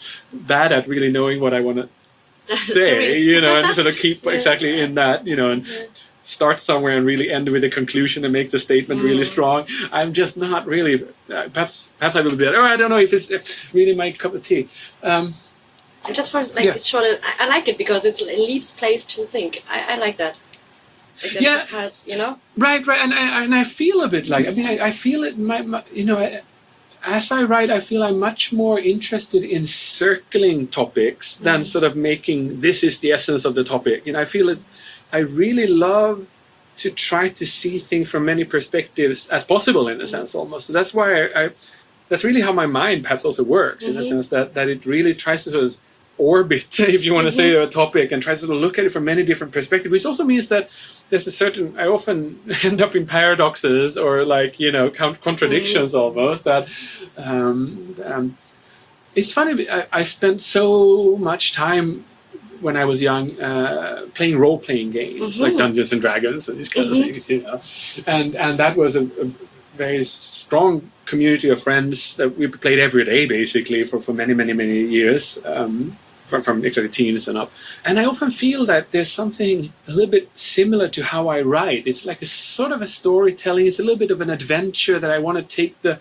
S2: bad at really knowing what I want to say, you know, and sort of keep yeah. exactly in that, you know, and. Yeah. Start somewhere and really end with a conclusion and make the statement mm. really strong. I'm just not really, uh, perhaps perhaps I will be better. Oh, I don't know if it's really my cup of tea. Um,
S1: and just for like yeah. short, I, I like it because it's, it leaves place to think. I, I like that. Like
S2: yeah,
S1: part, you know.
S2: Right, right, and I and I feel a bit like I mean I, I feel it. My, my you know. I, As I write, I feel I'm much more interested in circling topics than mm. sort of making this is the essence of the topic. You know, I feel it. I really love to try to see things from many perspectives as possible, in a sense, almost. So that's why I, I that's really how my mind perhaps also works, mm-hmm. in a sense that, that it really tries to sort of orbit, if you want to mm-hmm. say, a topic and tries to look at it from many different perspectives, which also means that there's a certain, I often end up in paradoxes or like, you know, contradictions mm-hmm. almost that, um, um, it's funny, I, I spent so much time when I was young, uh, playing role-playing games mm-hmm. like Dungeons and Dragons and these kind mm-hmm. of things, you know, and and that was a, a very strong community of friends that we played every day, basically, for, for many, many, many years, um, from from actually teens and up. And I often feel that there's something a little bit similar to how I write. It's like a sort of a storytelling. It's a little bit of an adventure that I want to take the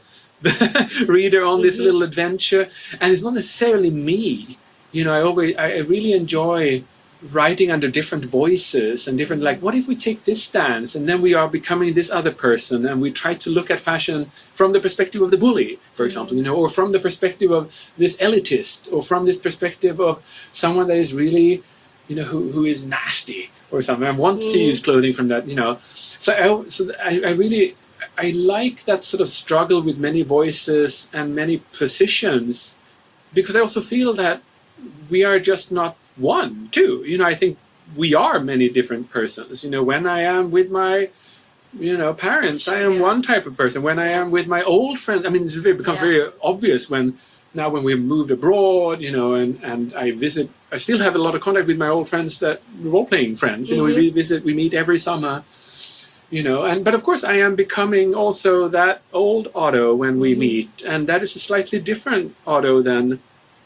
S2: the reader on this mm-hmm. little adventure, and it's not necessarily me. You know, I always, I really enjoy writing under different voices and different, like, what if we take this stance and then we are becoming this other person and we try to look at fashion from the perspective of the bully, for example, you know, or from the perspective of this elitist, or from this perspective of someone that is really, you know, who, who is nasty or something and wants mm. to use clothing from that, you know. So I, so I, I really, I like that sort of struggle with many voices and many positions, because I also feel that we are just not one, too. You know, I think we are many different persons. You know, when I am with my, you know, parents, I am yeah. one type of person. When I am with my old friends, I mean, it becomes yeah. very obvious when, now when we've moved abroad, you know, and, and I visit, I still have a lot of contact with my old friends, that role-playing friends. You mm-hmm. know, we visit, we meet every summer, you know, and, but of course I am becoming also that old Otto when we mm-hmm. meet, and that is a slightly different Otto than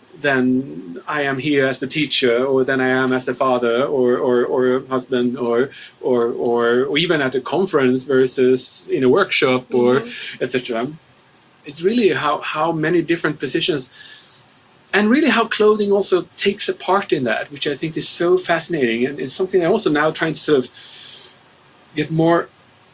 S2: than I am here as the teacher, or than I am as a father, or or, or a husband, or, or or or even at a conference versus in a workshop, or mm-hmm. et cetera. It's really how how many different positions, and really how clothing also takes a part in that, which I think is so fascinating, and it's something I'm also now trying to sort of get more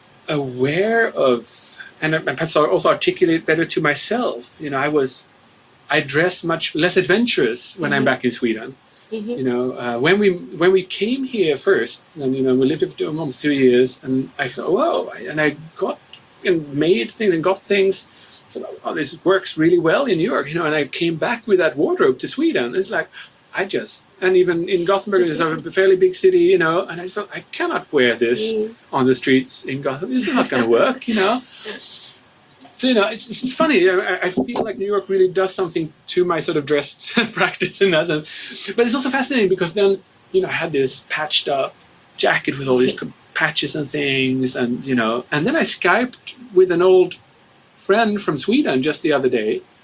S2: aware of, and perhaps also articulate better to myself. You know, I was. I dress much less adventurous when mm-hmm. I'm back in Sweden. Mm-hmm. You know, uh, when we when we came here first, and you know, we lived here for almost two years, and I thought, whoa, and I got and made things and got things. So, oh, this works really well in New York, you know. And I came back with that wardrobe to Sweden. It's like I just, and even in Gothenburg, it's a fairly big city, you know. And I felt I cannot wear this mm. on the streets in Gothenburg. This is not going to work, you know. So, you know, it's, it's funny. I, I feel like New York really does something to my sort of dress practice in that sense. But it's also fascinating because then, you know, I had this patched up jacket with all these patches and things, and, you know, and then I Skyped with an old friend from Sweden just the other day.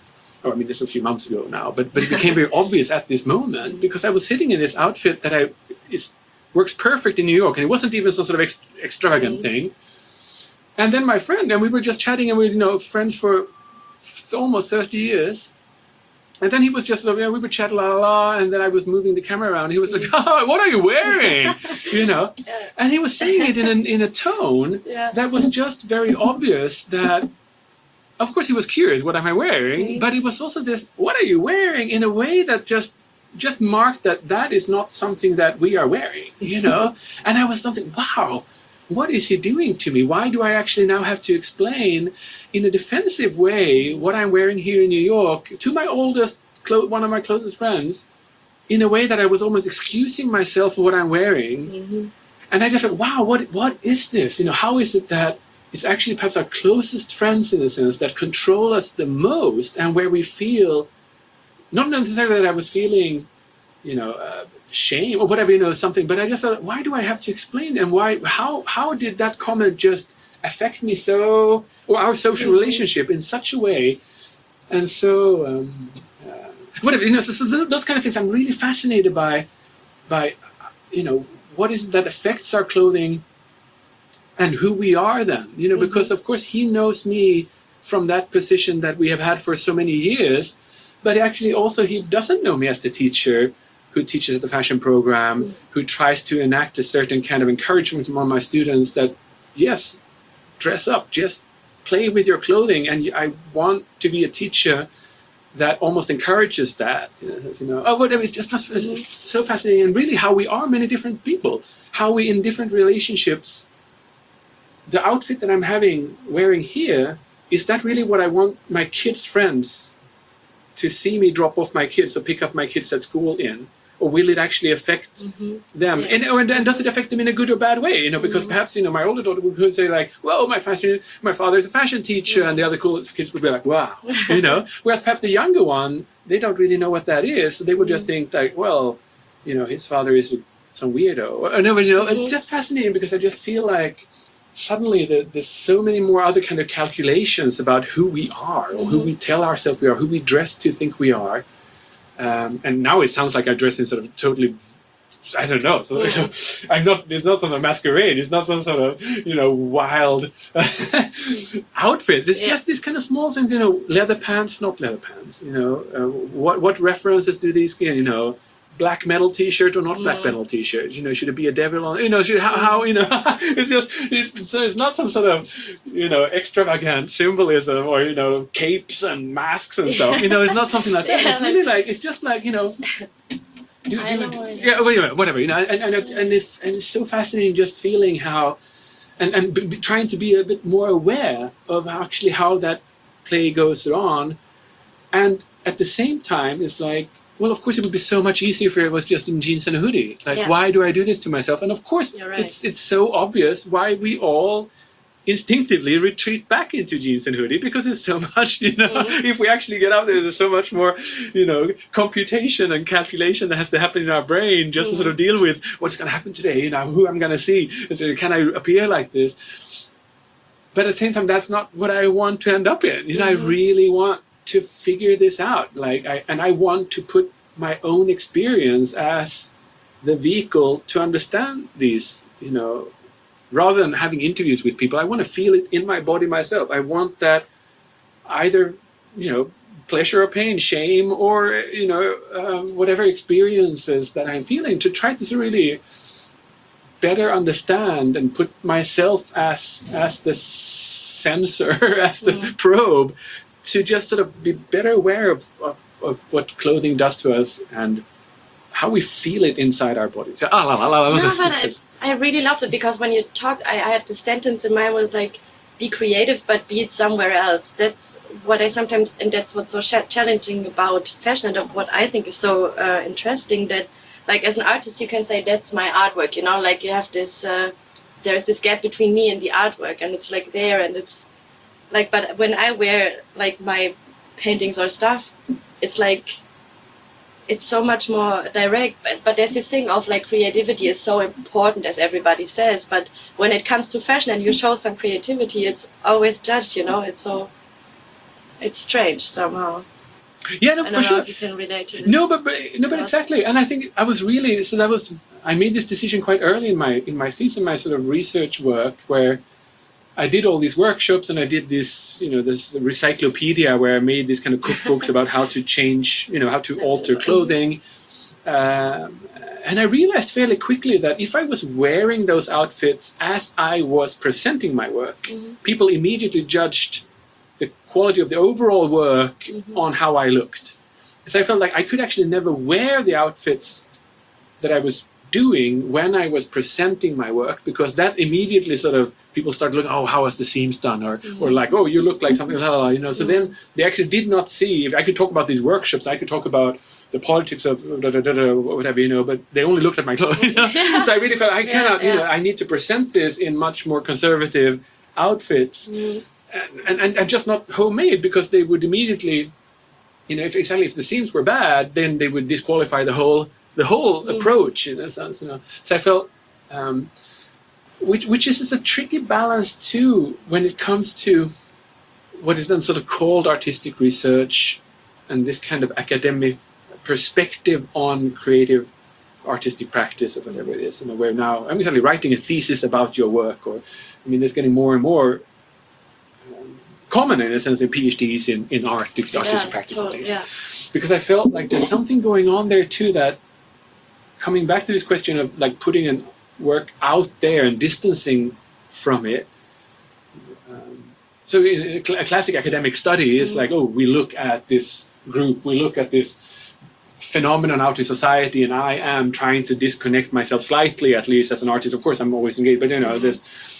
S2: oh, I mean, this was a few months ago now, but, but it became very obvious at this moment because I was sitting in this outfit that I is works perfect in New York, and it wasn't even some sort of ex- extravagant mm. thing. And then my friend, and we were just chatting, and we were, you know, friends for almost thirty years. And then he was just, you know, we would chat, la la la, and then I was moving the camera around. He was like, oh, what are you wearing? You know? Yeah. And he was saying it in, an, in a tone yeah. that was just very obvious that, of course, he was curious, what am I wearing? Mm-hmm. But it was also this, what are you wearing? In a way that just just marked that that is not something that we are wearing, you know? And I was something, wow, what is he doing to me? Why do I actually now have to explain in a defensive way what I'm wearing here in New York to my oldest, clo- one of my closest friends, in a way that I was almost excusing myself for what I'm wearing. Mm-hmm. And I just thought, wow, what what is this? You know, how is it that it's actually perhaps our closest friends, in a sense, that control us the most, and where we feel, not necessarily that I was feeling, you know, uh, shame or whatever, you know, something, but I just thought, why do I have to explain? And why, how, how did that comment just affect me so, or our social mm-hmm. relationship in such a way? And so, um, uh, whatever, you know, so, so those kind of things I'm really fascinated by, by, you know, what is it that affects our clothing and who we are then, you know, mm-hmm. because of course he knows me from that position that we have had for so many years, but actually also he doesn't know me as the teacher who teaches at the fashion program, mm. who tries to enact a certain kind of encouragement among my students that, yes, dress up, just play with your clothing. And I want to be a teacher that almost encourages that. You know, oh, whatever, it's just mm-hmm. so fascinating. And really how we are many different people, how we in different relationships, the outfit that I'm having, wearing here, is that really what I want my kids' friends to see me drop off my kids or pick up my kids at school in? Or will it actually affect mm-hmm. them? Yeah. And, or, and does it affect them in a good or bad way? You know, because mm-hmm. perhaps, you know, my older daughter would say like, well, my fashion, my father's a fashion teacher, mm-hmm. and the other cool kids would be like, wow, you know. Whereas perhaps the younger one, they don't really know what that is. So they would mm-hmm. just think like, well, you know, his father is some weirdo. Or, no, but, you know, mm-hmm. it's just fascinating because I just feel like suddenly the, there's so many more other kind of calculations about who we are, or mm-hmm. who we tell ourselves we are, who we dress to think we are. Um, and now it sounds like I dress in sort of totally, I don't know. So, yeah. so I'm not. It's not some sort of masquerade. It's not some sort of, you know, wild outfits. It's yeah. just these kind of small things. You know, leather pants, not leather pants. You know, uh, what what references do these? You know, black metal T-shirt or not mm. black metal T-shirt? You know, should it be a devil on? You know, should how, how you know? It's just it's, so it's not some sort of, you know, extravagant symbolism or, you know, capes and masks and stuff. You know, it's not something like that. Yeah, it's really like it's just like, you know. Do, do, know, yeah, whatever, whatever, you know, and and and, if, and it's so fascinating just feeling how, and and b- b- trying to be a bit more aware of actually how that play goes on, and at the same time, it's like, well, of course, it would be so much easier if it was just in jeans and a hoodie. Like, yeah. why do I do this to myself? And of course, right. it's it's so obvious why we all instinctively retreat back into jeans and hoodie, because it's so much, you know, mm-hmm. if we actually get out there, there's so much more, you know, computation and calculation that has to happen in our brain just mm-hmm. to sort of deal with what's going to happen today, you know, who I'm going to see, can I appear like this? But at the same time, that's not what I want to end up in. You know, mm-hmm. I really want to figure this out. Like, I, and I want to put my own experience as the vehicle to understand these, you know, rather than having interviews with people. I want to feel it in my body myself. I want that either, you know, pleasure or pain, shame or, you know, um, whatever experiences that I'm feeling, to try to really better understand and put myself as as the sensor, as the mm. probe, to just sort of be better aware of, of, of what clothing does to us and how we feel it inside our bodies. So, ah, la, la, la, la.
S1: No, but I, I really loved it, because when you talked, I, I had the sentence in mind was like, be creative, but be it somewhere else. That's what I sometimes, and that's what's so sh- challenging about fashion, and of what I think is so uh, interesting, that like as an artist, you can say, that's my artwork, you know, like you have this, uh, there's this gap between me and the artwork, and it's like there, and it's like, but when I wear like my paintings or stuff, it's like, it's so much more direct, but, but there's this thing of like creativity is so important, as everybody says, but when it comes to fashion and you show some creativity, it's always judged, you know, it's so, it's strange somehow.
S2: Yeah, no,
S3: I
S2: for
S3: don't know
S2: sure.
S3: if you can relate to this.
S2: No, but, but no, but
S3: Yes.
S2: exactly. And I think I was really so that was I made this decision quite early in my in my thesis, in my sort of research work, where I did all these workshops and I did this, you know, this recyclopedia where I made these kind of cookbooks about how to change, you know, how to alter clothing. Um, and I realized fairly quickly that if I was wearing those outfits as I was presenting my work,
S3: Mm-hmm.
S2: people immediately judged the quality of the overall work
S3: Mm-hmm.
S2: on how I looked. So I felt like I could actually never wear the outfits that I was doing when I was presenting my work, because that immediately sort of people start looking, oh, how was the seams done, or
S3: Mm-hmm.
S2: or like, oh, you look like something, la, la, la, you know. So then they actually did not see. If I could talk about these workshops, I could talk about the politics of da, da, da, da, whatever, you know, but they only looked at my clothes. You know?
S3: Yeah.
S2: So I really felt I
S3: Yeah,
S2: cannot, you
S3: yeah.
S2: know, I need to present this in much more conservative outfits,
S3: Mm-hmm.
S2: and, and and just not homemade, because they would immediately, you know, if exactly if the seams were bad, then they would disqualify the whole the whole
S3: Mm.
S2: approach in a sense, you know. So I felt, um, which which is, is a tricky balance too when it comes to what is then sort of called artistic research and this kind of academic perspective on creative artistic practice, or whatever it is. You know, where now I'm exactly writing a thesis about your work, or I mean, there's getting more and more um, common in a sense in PhDs in in art, artistic
S3: Yes,
S2: practice and
S3: totally,
S2: things.
S3: yeah.
S2: Because I felt like there's something going on there too, that coming back to this question of like putting an work out there and distancing from it. Um, so in a, cl- a classic academic study is
S3: Mm.
S2: like, oh, we look at this group, we look at this phenomenon out in society, and I am trying to disconnect myself slightly, at least as an artist. Of course, I'm always engaged, but you know, there's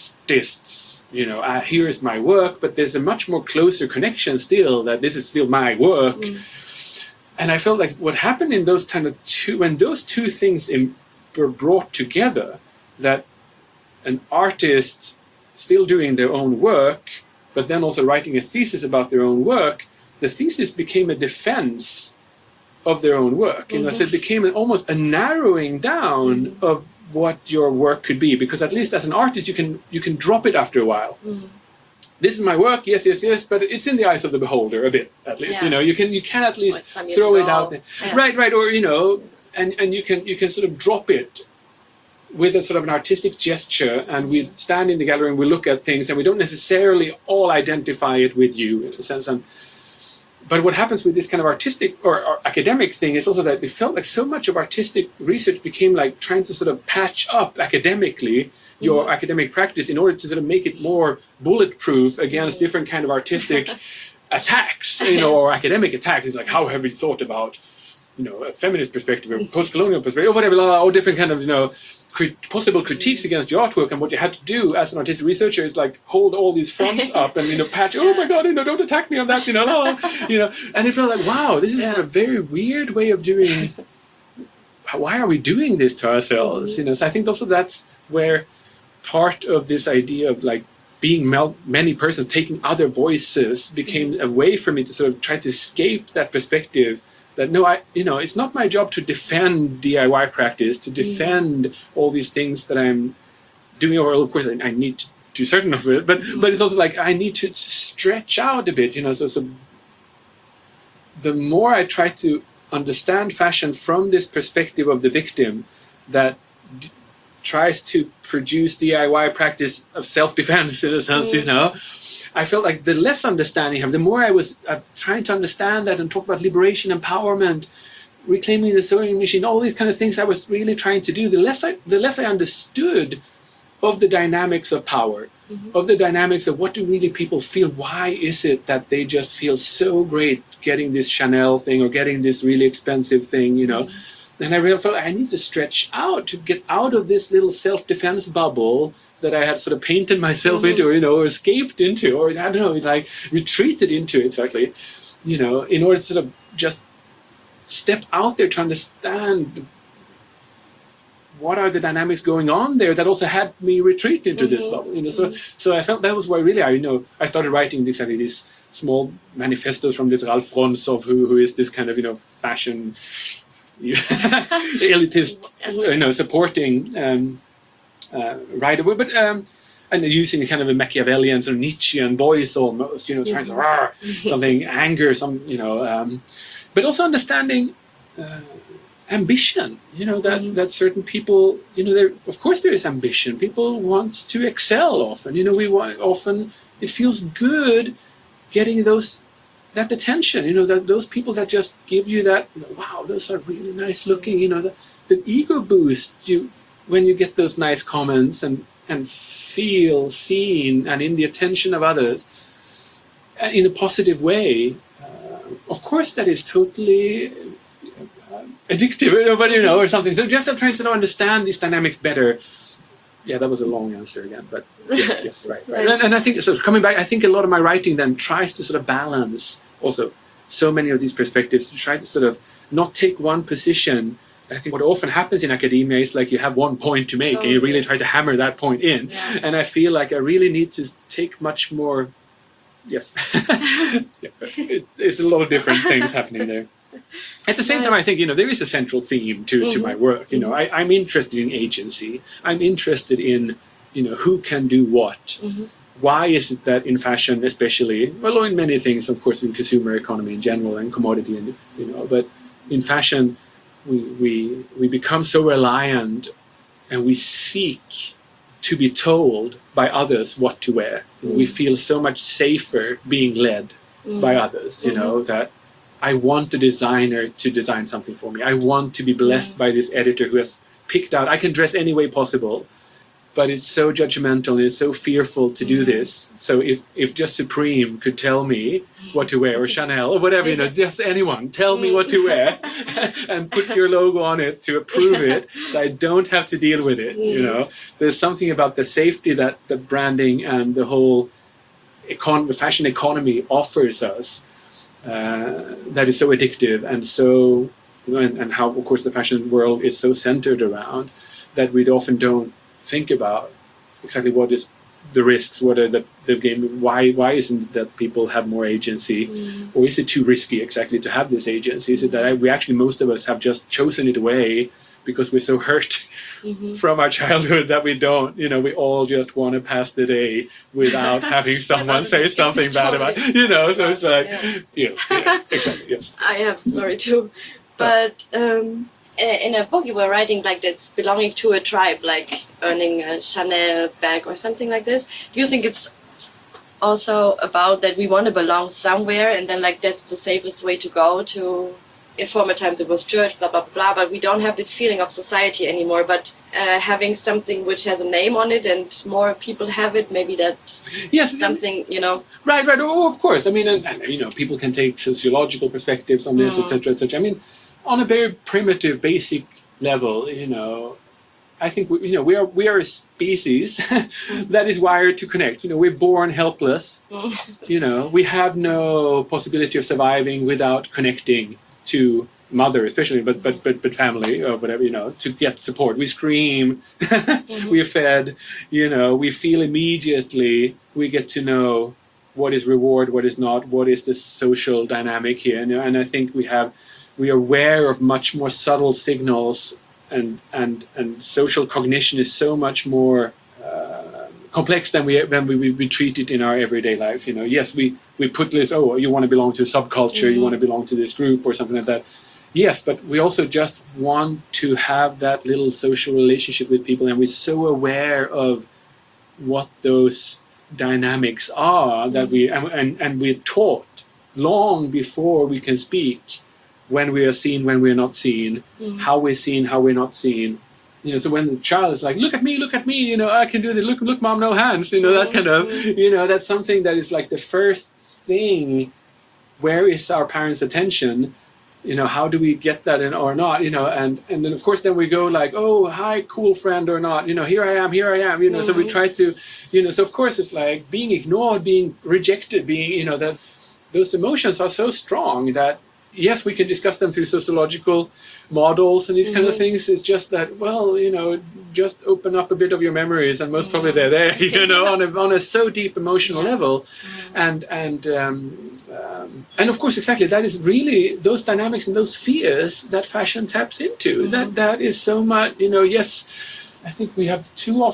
S2: this, you know, uh, here's my work, but there's a much more closer connection still, that this is still my work.
S3: Mm.
S2: And I felt like what happened in those kind of two, when those two things in, were brought together, that an artist still doing their own work, but then also writing a thesis about their own work, the thesis became a defense of their own work. You know, so it became an, almost a narrowing down of what your work could be, because at least as an artist, you can you can drop it after a while.
S3: Mm.
S2: This is my work, yes, yes, yes, but it's in the eyes of the beholder a bit, at least.
S3: Yeah.
S2: You know, you can you can at least
S3: Like some years
S2: throw it
S3: ago.
S2: out there.
S3: Yeah.
S2: Right, right, or you know, and, and you can you can sort of drop it with a sort of an artistic gesture, and we stand in the gallery and we look at things, and we don't necessarily all identify it with you in a sense. And but what happens with this kind of artistic or, or academic thing is also that it felt like so much of artistic research became like trying to sort of patch up academically your academic practice in order to sort of make it more bulletproof against different kind of artistic attacks, you know, or academic attacks. It's like, how have we thought about, you know, a feminist perspective or post-colonial perspective or whatever, blah, blah, all different kind of, you know, crit- possible critiques against your artwork. And what you had to do as an artistic researcher is like hold all these fronts up and, you know, patch, oh my God, you know, don't attack me on that, you know, blah, blah, you know. And it felt like, wow, this is
S3: Yeah.
S2: a very weird way of doing, why are we doing this to ourselves? You know, so I think also that's where part of this idea of like being mel- many persons taking other voices became a way for me to sort of try to escape that perspective that no, I, you know, it's not my job to defend D I Y practice, to defend all these things that I'm doing. Or of course, I, I need to do certain of it, but but it's also like I need to stretch out a bit, you know. So, so the more I try to understand fashion from this perspective of the victim, that d- tries to produce D I Y practice of self-defense in a sense, you know, I felt like the less understanding I have, the more I was uh, trying to understand that and talk about liberation, empowerment, reclaiming the sewing machine, all these kind of things I was really trying to do, the less I, the less I understood of the dynamics of power, of the dynamics of what do really people feel. Why is it that they just feel so great getting this Chanel thing or getting this really expensive thing, you know? And I really felt like I need to stretch out to get out of this little self-defense bubble that I had sort of painted myself
S3: Mm-hmm.
S2: into, or, you know, or escaped into, or I don't know, it's like retreated into exactly, you know, in order to sort of just step out there to understand what are the dynamics going on there that also had me retreat into this bubble, you know. So, so I felt that was why really I, you know, I started writing these, exactly these small manifestos from this Ralph Ronsov, who who is this kind of, you know, fashion elitist, you know, supporting um, uh, writer. But um, and using kind of a Machiavellian sort of Nietzschean voice almost, you know, trying to "Rah," something, anger, some, you know, um, but also understanding uh, ambition, you know, that, mm-hmm. that certain people, you know, there, of course there is ambition. People want to excel often, you know, we want, often it feels good getting those, that attention, you know, that those people that just give you that, you know, wow, those are really nice looking, you know, the, the ego boost you, when you get those nice comments and, and feel seen and in the attention of others in a positive way, uh, of course that is totally uh, addictive, you know, but you know, or something. So just I'm trying to understand these dynamics better. Yeah, that was a long answer again, but yes, yes, right, right. And, and I think, so coming back, I think a lot of my writing then tries to sort of balance also so many of these perspectives, to try to sort of not take one position. I think what often happens in academia is like you have one point to make, so, and you really try to hammer that point in. Yeah. And I feel like I really need to take much more, yes, yeah, it, it's a lot of different things happening there. At the same nice. time, I think, you know, there is a central theme to, mm-hmm. to my work. You know, mm-hmm. I, I'm interested in agency. I'm interested in, you know, who can do what. Mm-hmm. Why is it that in fashion, especially, well, in many things, of course, in consumer economy in general and commodity, and you know, but in fashion, we we we become so reliant, and we seek to be told by others what to wear. Mm-hmm. We feel so much safer being led mm-hmm. by others. You mm-hmm. know that. I want a designer to design something for me. I want to be blessed mm-hmm. by this editor who has picked out, I can dress any way possible, but it's so judgmental, it's so fearful to do mm-hmm. this. So if, if just Supreme could tell me what to wear, or Chanel, or whatever, you know, just anyone, tell me what to wear and put your logo on it to approve it, so I don't have to deal with it, you know. There's something about the safety that the branding and the whole econ- fashion economy offers us. Uh, that is so addictive, and so, you know, and, and how, of course, the fashion world is so centered around that we often don't think about exactly what is the risks, what are the, the game, why why isn't it that people have more agency, mm. or is it too risky exactly to have this agency? Is it that I, we actually, most of us have just chosen it away because we're so hurt mm-hmm. from our childhood that we don't, you know, we all just want to pass the day without having someone say something bad about it, you know, so it's like, yeah, you know, yeah, exactly, yes.
S1: I have a story too, but um, in a book you were writing like that's belonging to a tribe, like earning a Chanel bag or something like this. Do you think it's also about that we want to belong somewhere, and then like that's the safest way to go to? In former times it was church, blah, blah, blah, blah, but we don't have this feeling of society anymore. But uh, having something which has a name on it and more people have it, maybe that yes, something, you know.
S2: Right, right. Oh, of course. I mean, and, and, you know, people can take sociological perspectives on this, mm. et cetera, et cetera. I mean, on a very primitive, basic level, you know, I think, we, you know, we are we are a species that is wired to connect. You know, we're born helpless. You know, we have no possibility of surviving without connecting to mother, especially, but but but but family or whatever, you know, to get support. We scream, mm-hmm. we're fed, you know, we feel immediately, we get to know what is reward, what is not, what is the social dynamic here, you know, and I think we have, we are aware of much more subtle signals, and and and social cognition is so much more uh, complex than we when we, we treat it in our everyday life. You know, yes, we we put this, oh, you want to belong to a subculture, mm-hmm. you want to belong to this group or something like that. Yes, but we also just want to have that little social relationship with people, and we're so aware of what those dynamics are that we and, and and we're taught long before we can speak when we are seen, when we're not seen, mm-hmm. how we're seen, how we're not seen. You know, so when the child is like, look at me, look at me, you know, I can do this, look, look, mom, no hands, you know, that kind of, you know, that's something that is like the first thing. Where is our parents' attention? You know, how do we get that in or not, you know, and, and then of course then we go like, oh, hi, cool friend or not, you know, here I am, here I am, you know, mm-hmm. so we try to, you know, so of course it's like being ignored, being rejected, being, you know, that those emotions are so strong that, yes, we can discuss them through sociological models and these mm-hmm. kind of things. It's just that, well, you know, just open up a bit of your memories and most mm-hmm. probably they're there, you know, on a, on a so deep emotional yeah. level. Mm-hmm. And, and, um, um, and of course, exactly, that is really those dynamics and those fears that fashion taps into. Mm-hmm. That, that is so much, you know, yes, I think we have too often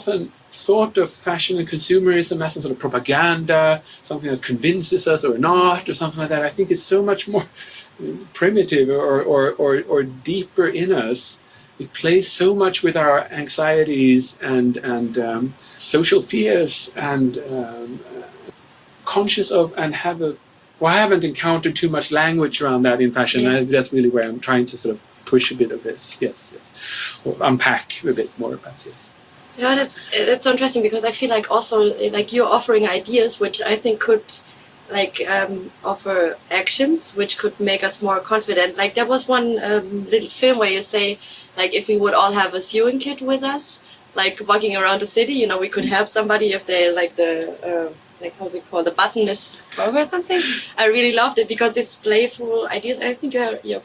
S2: thought of fashion and consumerism as some sort of propaganda, something that convinces us or not, or something like that. I think it's so much more primitive or, or, or, or deeper in us. It plays so much with our anxieties and, and um, social fears and um, conscious of and have a, well, I haven't encountered too much language around that in fashion.
S1: Yeah.
S2: I, that's really where I'm trying to sort of push a bit of this, yes, yes, or unpack a bit more about this.
S1: Yeah, that's that's so interesting because I feel like also like you're offering ideas which I think could like um, offer actions which could make us more confident. Like there was one um, little film where you say like if we would all have a sewing kit with us, like walking around the city, you know, we could help somebody if they like the uh, like how they call the button is broke or something. I really loved it because it's playful ideas. I think you're you're.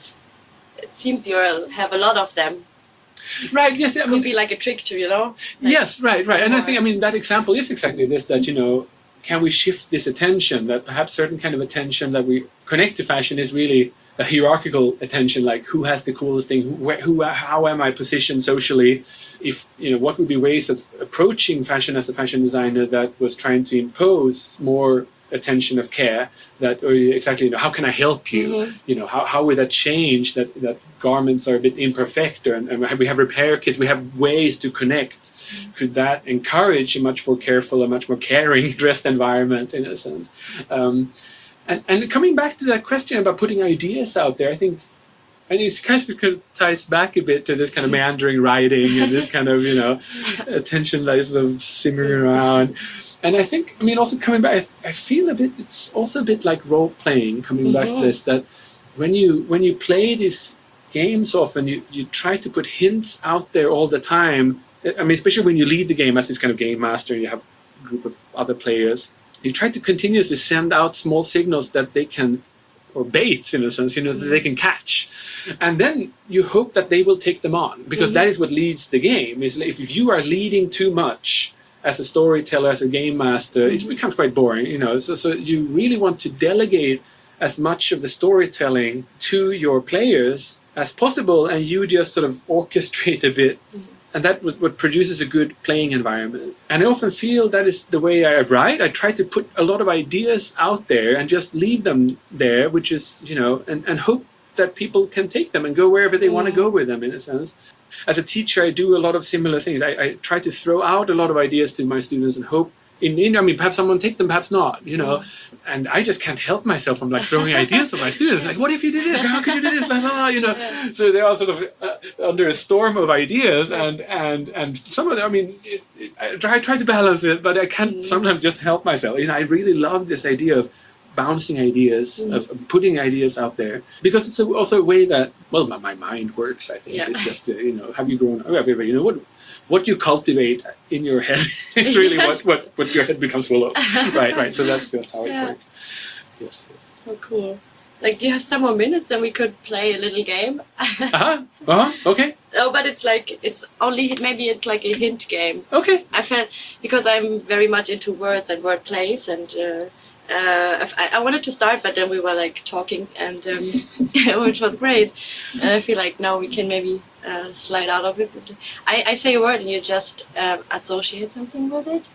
S1: It seems you have a lot of them.
S2: Right, yes. I
S1: Could
S2: mean,
S1: be like a trick to, you know? Like,
S2: yes, right, right. And I think, I mean, that example is exactly this, that, you know, can we shift this attention, that perhaps certain kind of attention that we connect to fashion is really a hierarchical attention, like who has the coolest thing, who, where, who how am I positioned socially? If, you know, what would be ways of approaching fashion as a fashion designer that was trying to impose more attention of care, that or exactly, you know, how can I help you?
S1: Mm-hmm.
S2: You know, how, how would that change that, that garments are a bit imperfect, or, and, and we have repair kits, we have ways to connect. Mm-hmm. Could that encourage a much more careful, a much more caring dressed environment in a sense? Um, and, and coming back to that question about putting ideas out there, I think, and it kind of ties back a bit to this kind of meandering writing and this kind of, you know, attention that is sort of simmering around. And I think, I mean, also coming back, I, th- I feel a bit, it's also a bit like role playing, coming mm-hmm. back to this, that when you when you play these games often, you, you try to put hints out there all the time. I mean, especially when you lead the game as this kind of game master, you have a group of other players, you try to continuously send out small signals that they can, or baits in a sense, you know, mm-hmm. that they can catch. And then you hope that they will take them on, because mm-hmm. that is what leads the game. Is if you are leading too much, as a storyteller, as a game master, it becomes quite boring, you know. So, so you really want to delegate as much of the storytelling to your players as possible, and you just sort of orchestrate a bit, mm-hmm. and that was what produces a good playing environment. And I often feel that is the way I write. I try to put a lot of ideas out there and just leave them there, which is, you know, and, and hope that people can take them and go wherever they mm-hmm. want to go with them, in a sense. As a teacher, I do a lot of similar things. I, I try to throw out a lot of ideas to my students and hope, in, in I mean, perhaps someone takes them, perhaps not, you know. Mm. And I just can't help myself from like throwing ideas at my students. Like, what if you did this? How could you do this? Blah, blah, blah, you know. Yeah. So they are sort of uh, under a storm of ideas, and and and some of them, I mean, it, it, I, try, I try to balance it, but I can't mm. sometimes just help myself. You know, I really love this idea of bouncing ideas, mm. of putting ideas out there, because it's a, also a way that, well, my, my mind works, I think. Yeah. It's just, uh, you know, have you grown, oh, you know, what what you cultivate in your head is really what, what, what your head becomes full of. Right, right. So that's just how
S1: yeah.
S2: it works. Yes, yes.
S1: So cool. Like, do you have some more minutes, then we could play a little game?
S2: uh-huh, uh-huh, okay.
S1: Oh, but it's like, it's only, maybe it's like a hint game.
S2: Okay.
S1: I felt, because I'm very much into words and word plays, and uh, Uh, I, I wanted to start, but then we were like talking, and um, which was great. And I feel like now we can maybe uh, slide out of it. I, I say a word and you just um, associate something with it.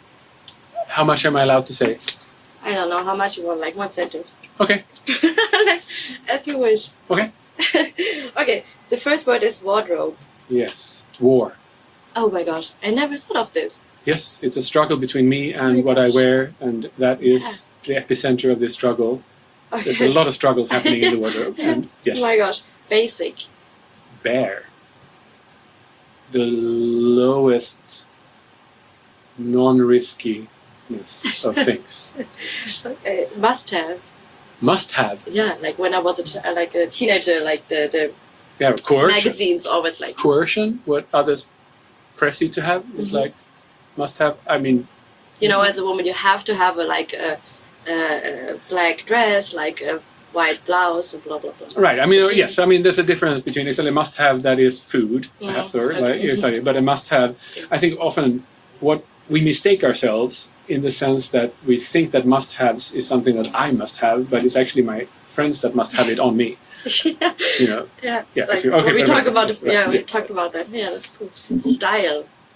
S2: How much am I allowed to say?
S1: I don't know how much you want, like one sentence.
S2: Okay.
S1: As you wish.
S2: Okay.
S1: Okay, the first word is wardrobe.
S2: Yes, war.
S1: Oh my gosh, I never thought of this.
S2: Yes, it's a struggle between me and
S1: oh
S2: what
S1: gosh.
S2: I wear, and that is yeah. the epicenter of this struggle. Okay. There's a lot of struggles happening in the wardrobe. And yes.
S1: Oh my gosh, basic.
S2: Bare. The lowest non-riskiness of things.
S1: Okay. Must have.
S2: Must have.
S1: Yeah, like when I was a ch- like a teenager, like the, the
S2: yeah, coercion.
S1: magazines always like
S2: coercion. What others press you to have is mm-hmm. like must have. I mean,
S1: you know, as a woman, you have to have a like a, a, a black dress, like a white blouse, and blah blah blah.
S2: Right. I mean, Jeans. Yes. I mean, there's a difference between it's a must have that is food, mm-hmm. perhaps, or
S1: okay.
S2: like mm-hmm. but a must have. I think often what we mistake ourselves in the sense that we think that must haves is something that I must have, but it's actually my friends that must have it on me.
S1: yeah.
S2: You know.
S1: Yeah.
S2: Yeah.
S1: Like,
S2: okay.
S1: we talk
S2: right,
S1: about it.
S2: right,
S1: Yeah,
S2: right,
S1: we
S2: yeah.
S1: talked about that. Yeah, that's cool. Style.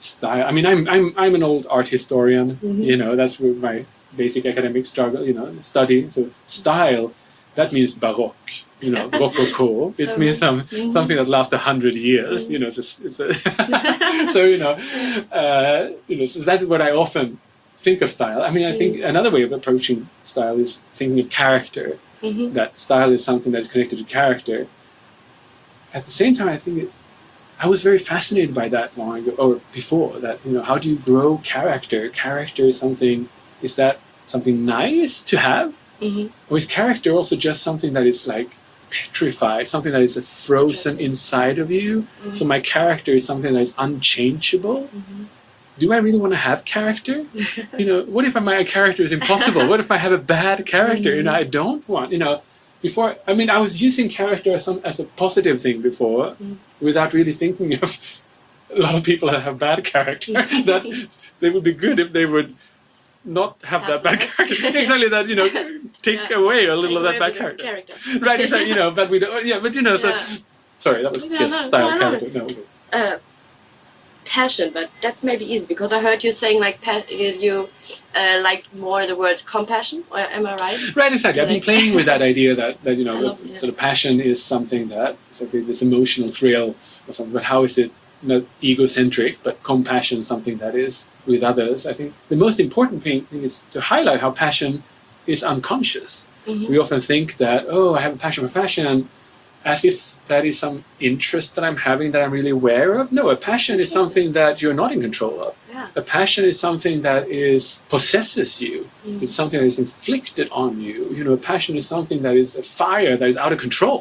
S2: style. I mean, I'm I'm I'm an old art historian.
S3: Mhm.
S2: You know, that's where my basic academic struggle. You know, study. So style, that means baroque. You know, rococo. It means some
S3: Mhm.
S2: something that lasts a hundred years.
S3: Mhm.
S2: You know, it's a, it's a so you know, uh, you know, so that's what I often think of style. I mean, I think another way of approaching style is thinking of character.
S3: Mhm.
S2: That style is something that's connected to character. At the same time, I think it, I was very fascinated by that long ago, or before that. You know, how do you grow character? Character is something. Is that something nice to have,
S3: Mhm.
S2: or is character also just something that is like petrified, something that is frozen inside of you?
S3: Mhm.
S2: So my character is something that is unchangeable.
S3: Mhm.
S2: Do I really want to have character? You know, what if my character is impossible? What if I have a bad character and I don't want, you know, before, I mean, I was using character as, some, as a positive thing before
S3: Mm.
S2: without really thinking of a lot of people that have bad character, that they would be good if they would not have,
S3: Have
S2: that bad
S3: less.
S2: character. Exactly that, you know, take
S3: Yeah.
S2: away a little
S3: Take
S2: of that
S3: away
S2: bad
S3: the
S2: character.
S3: character.
S2: Right, exactly, you know, but we don't, yeah, but you know, so,
S3: Yeah.
S2: sorry, that was
S3: Yeah,
S2: just
S3: no,
S2: style
S3: no, no.
S2: character. No, okay.
S3: Uh, passion, but that's maybe easy because I heard you saying like pa- you, you uh, like more the word compassion. Or am I right?
S2: Right, exactly. I've been
S3: Like-
S2: playing with that idea that, that you know,
S3: I
S2: that
S3: love it, yeah.
S2: sort of passion is something that, exactly this emotional thrill or something, but how is it not egocentric, but compassion, something that is with others? I think the most important thing is to highlight how passion is unconscious.
S3: Mhm.
S2: We often think that, oh, I have a passion for fashion, as if that is some interest that I'm having that I'm really aware of. No, a passion is something that you're not in control of.
S3: Yeah.
S2: A passion is something that is possesses you.
S3: Mm.
S2: It's something that is inflicted on you. You know, passion is something that is a fire that is out of control.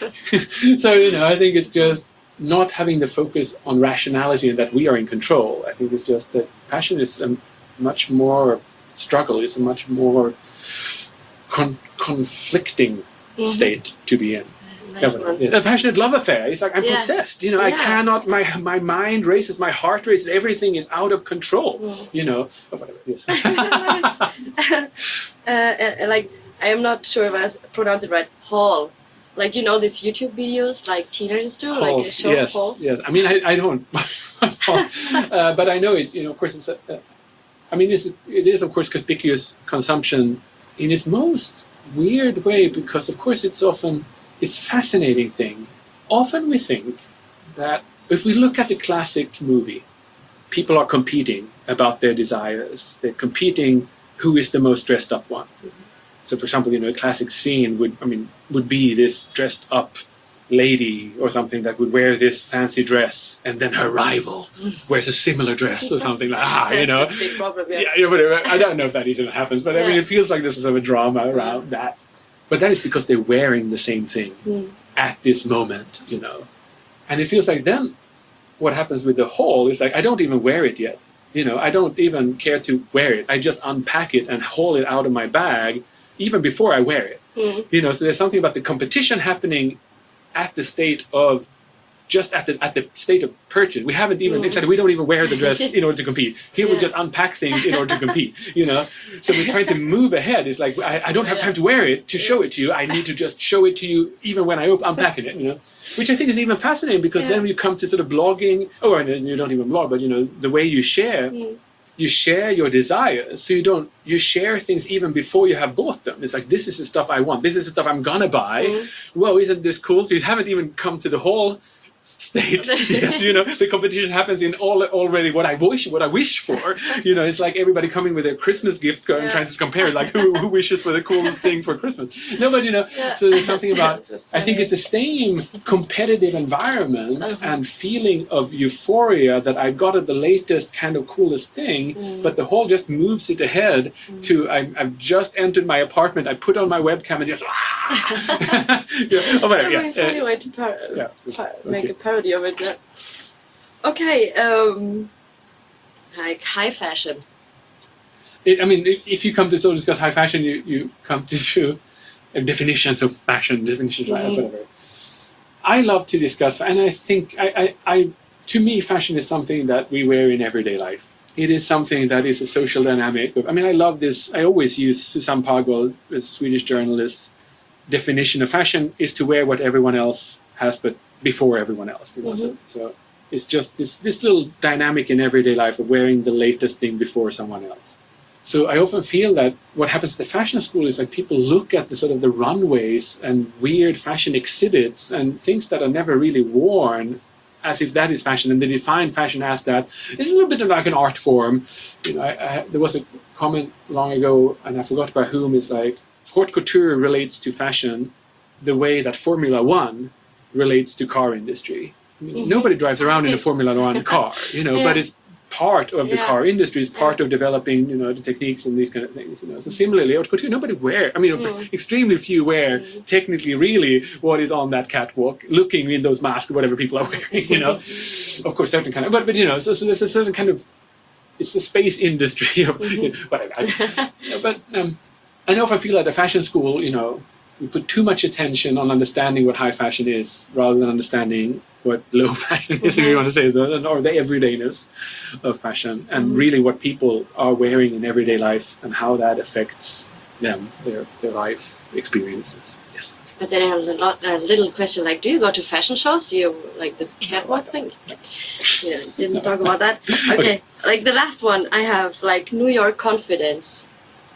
S2: So, you know, I think it's just not having the focus on rationality and that we are in control. I think it's just that passion is a much more struggle, it's a much more con- conflicting
S3: Mhm.
S2: state to be in.
S3: Nice
S2: Yeah,
S3: one.
S2: yeah, a passionate love affair. It's like I'm
S3: Yeah.
S2: possessed. You know, I
S3: Yeah.
S2: cannot. My my mind races. My heart races. Everything is out of control.
S3: Mm.
S2: You know, or whatever. Yes.
S3: uh, uh, like I am not sure if I s- pronounce it right. Hall, like you know these YouTube videos like teenagers do, like they
S2: Halls,
S3: show
S2: yes,
S3: halls.
S2: yes. I mean, I, I don't, uh, but I know it's. You know, of course, it's. A, uh, I mean, it's, it is of course conspicuous consumption in its most weird way because, of course, it's often it's a fascinating thing. Often we think that if we look at the classic movie, people are competing about their desires. They're competing who is the most dressed up one. So, for example, you know, a classic scene would, I mean, would be this dressed up lady or something that would wear this fancy dress, and then her rival wears a similar dress or something like, ah, you know.
S3: That's a big problem. Yeah.
S2: Yeah, yeah, whatever. I don't know if that even happens, but I mean,
S3: Yeah.
S2: it feels like this is a drama around that. But that is because they're wearing the same thing
S3: Mm.
S2: at this moment, you know. And it feels like then what happens with the haul is like, I don't even wear it yet. You know, I don't even care to wear it. I just unpack it and haul it out of my bag even before I wear it.
S3: Mm.
S2: You know, so there's something about the competition happening at the state of just at the at the state of purchase. We haven't even
S3: Mm.
S2: exactly we don't even wear the dress in order to compete. Here we
S3: Yeah.
S2: just unpack things in order to compete, you know. So we're trying to move ahead. It's like I, I don't have time to wear it to show it to you. I need to just show it to you even when I op- unpacking it, you know. Which I think is even fascinating because
S3: Yeah.
S2: then you come to sort of blogging, oh and you don't even blog, but you know, the way you share
S3: Mm.
S2: you share your desires, so you don't you share things even before you have bought them. It's like, this is the stuff I want, this is the stuff I'm gonna buy.
S3: Mm.
S2: Whoa, isn't this cool? So you haven't even come to the whole state yet, you know. The competition happens in all already what I wish what I wish for. You know, it's like everybody coming with their Christmas gift card and
S3: Yeah.
S2: trying to compare like who, who wishes for the coolest thing for Christmas. No, but you know,
S3: Yeah.
S2: so there's something about
S3: That's
S2: I think
S3: funny.
S2: it's the same competitive environment
S3: Uh-huh.
S2: and feeling of euphoria that I've got at the latest kind of coolest thing,
S3: Mm.
S2: but the whole just moves it ahead to I, I've just entered my apartment, I put on my webcam and just yeah, oh, whatever,
S3: a very
S2: yeah,
S3: funny
S2: uh,
S3: way to par-
S2: yeah, it's-
S3: par- make
S2: okay.
S3: a parody of it. Yeah. Okay, um, like high fashion.
S2: It, I mean, if, if you come to sort of discuss high fashion, you, you come to, to uh, definitions of fashion, definitions of
S3: Mhm.
S2: whatever. I love to discuss, and I think, I, I, I, to me, fashion is something that we wear in everyday life. It is something that is a social dynamic. Of, I mean, I love this. I always use Susanne Pagel, a Swedish journalist, definition of fashion is to wear what everyone else has, but before everyone else. You know? So, so It's just this, this little dynamic in everyday life of wearing the latest thing before someone else. So I often feel that what happens at the fashion school is like people look at the sort of the runways and weird fashion exhibits and things that are never really worn as if that is fashion, and they define fashion as that. It's a little bit like an art form. You know, I, I, there was a comment long ago, and I forgot by whom, is like, haute couture relates to fashion the way that Formula One relates to car industry. I mean, mm-hmm. Nobody drives around in a Formula One car, you know, yeah. But it's part of the yeah. car industry, is part yeah. of developing, you know, the techniques and these kind of things, you know. So similarly, haute couture, nobody wear, I mean, mm. extremely few wear mm. technically really what is on that catwalk, looking in those masks, whatever people are wearing, you know. Of course, certain kind of, but, but you know, so, so there's a certain kind of, it's the space industry of, mm-hmm. you know, whatever. I, you know, but um, I know if I feel at a fashion school, you know, we put too much attention on understanding what high fashion is rather than understanding what low fashion is, mm-hmm. if you want to say that, or the everydayness of fashion, and mm-hmm. really what people are wearing in everyday life and how that affects them, their their life experiences. Yes.
S3: But then I have a, lot, a little question, like, do you go to fashion shows? Do you like this catwalk thing?
S2: No.
S3: Yeah, didn't talk about that. Okay. Okay, like the last one, I have like New York confidence.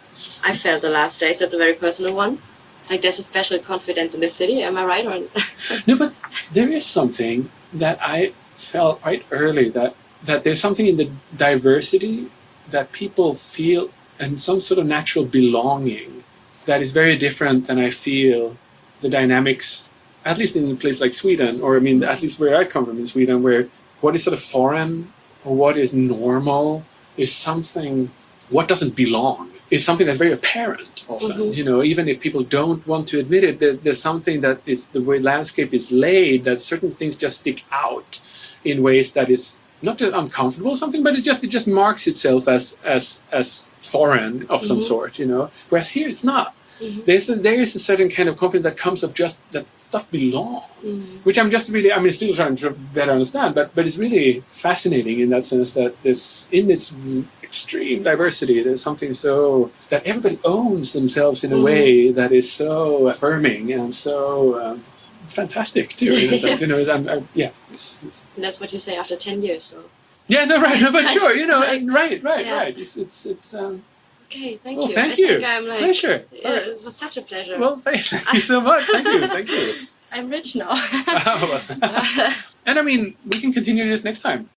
S3: I felt the last days, that's a very personal one. Like there's a special confidence in the city, am I right? Or
S2: no, but there is something that I felt quite early, that, that there's something in the diversity that people feel, and some sort of natural belonging that is very different than I feel the dynamics, at least in a place like Sweden, or I mean, at least where I come from in Sweden, where what is sort of foreign or what is normal is something, what doesn't belong is something that's very apparent often. Mm-hmm. You know, even if people don't want to admit it, there's, there's something that is, the way landscape is laid, that certain things just stick out in ways that is not just uncomfortable or something, but it just it just marks itself as as as foreign of mm-hmm. some sort, you know. Whereas here it's not. Mm-hmm. There's a, there is a certain kind of confidence that comes of just that stuff belongs, mm-hmm. which I'm just really, I mean, still trying to better understand, but but it's really fascinating in that sense that this, in its extreme diversity, there's something so, that everybody owns themselves in a mm-hmm. way that is so affirming and so um, fantastic too, in a sense, you know, I'm, I'm, yeah. It's, it's,
S3: and that's what you say after ten years, so.
S2: Yeah, no, right, no, but sure, you know, like, right, right, yeah. right. It's, it's, it's, um,
S3: okay, thank
S2: well,
S3: you.
S2: thank
S3: I
S2: you.
S3: Think I'm like,
S2: pleasure.
S3: Yeah, right. It was such a pleasure.
S2: Well, thank, thank you so much. Thank you, thank you.
S3: I'm rich now.
S2: And I mean, we can continue this next time.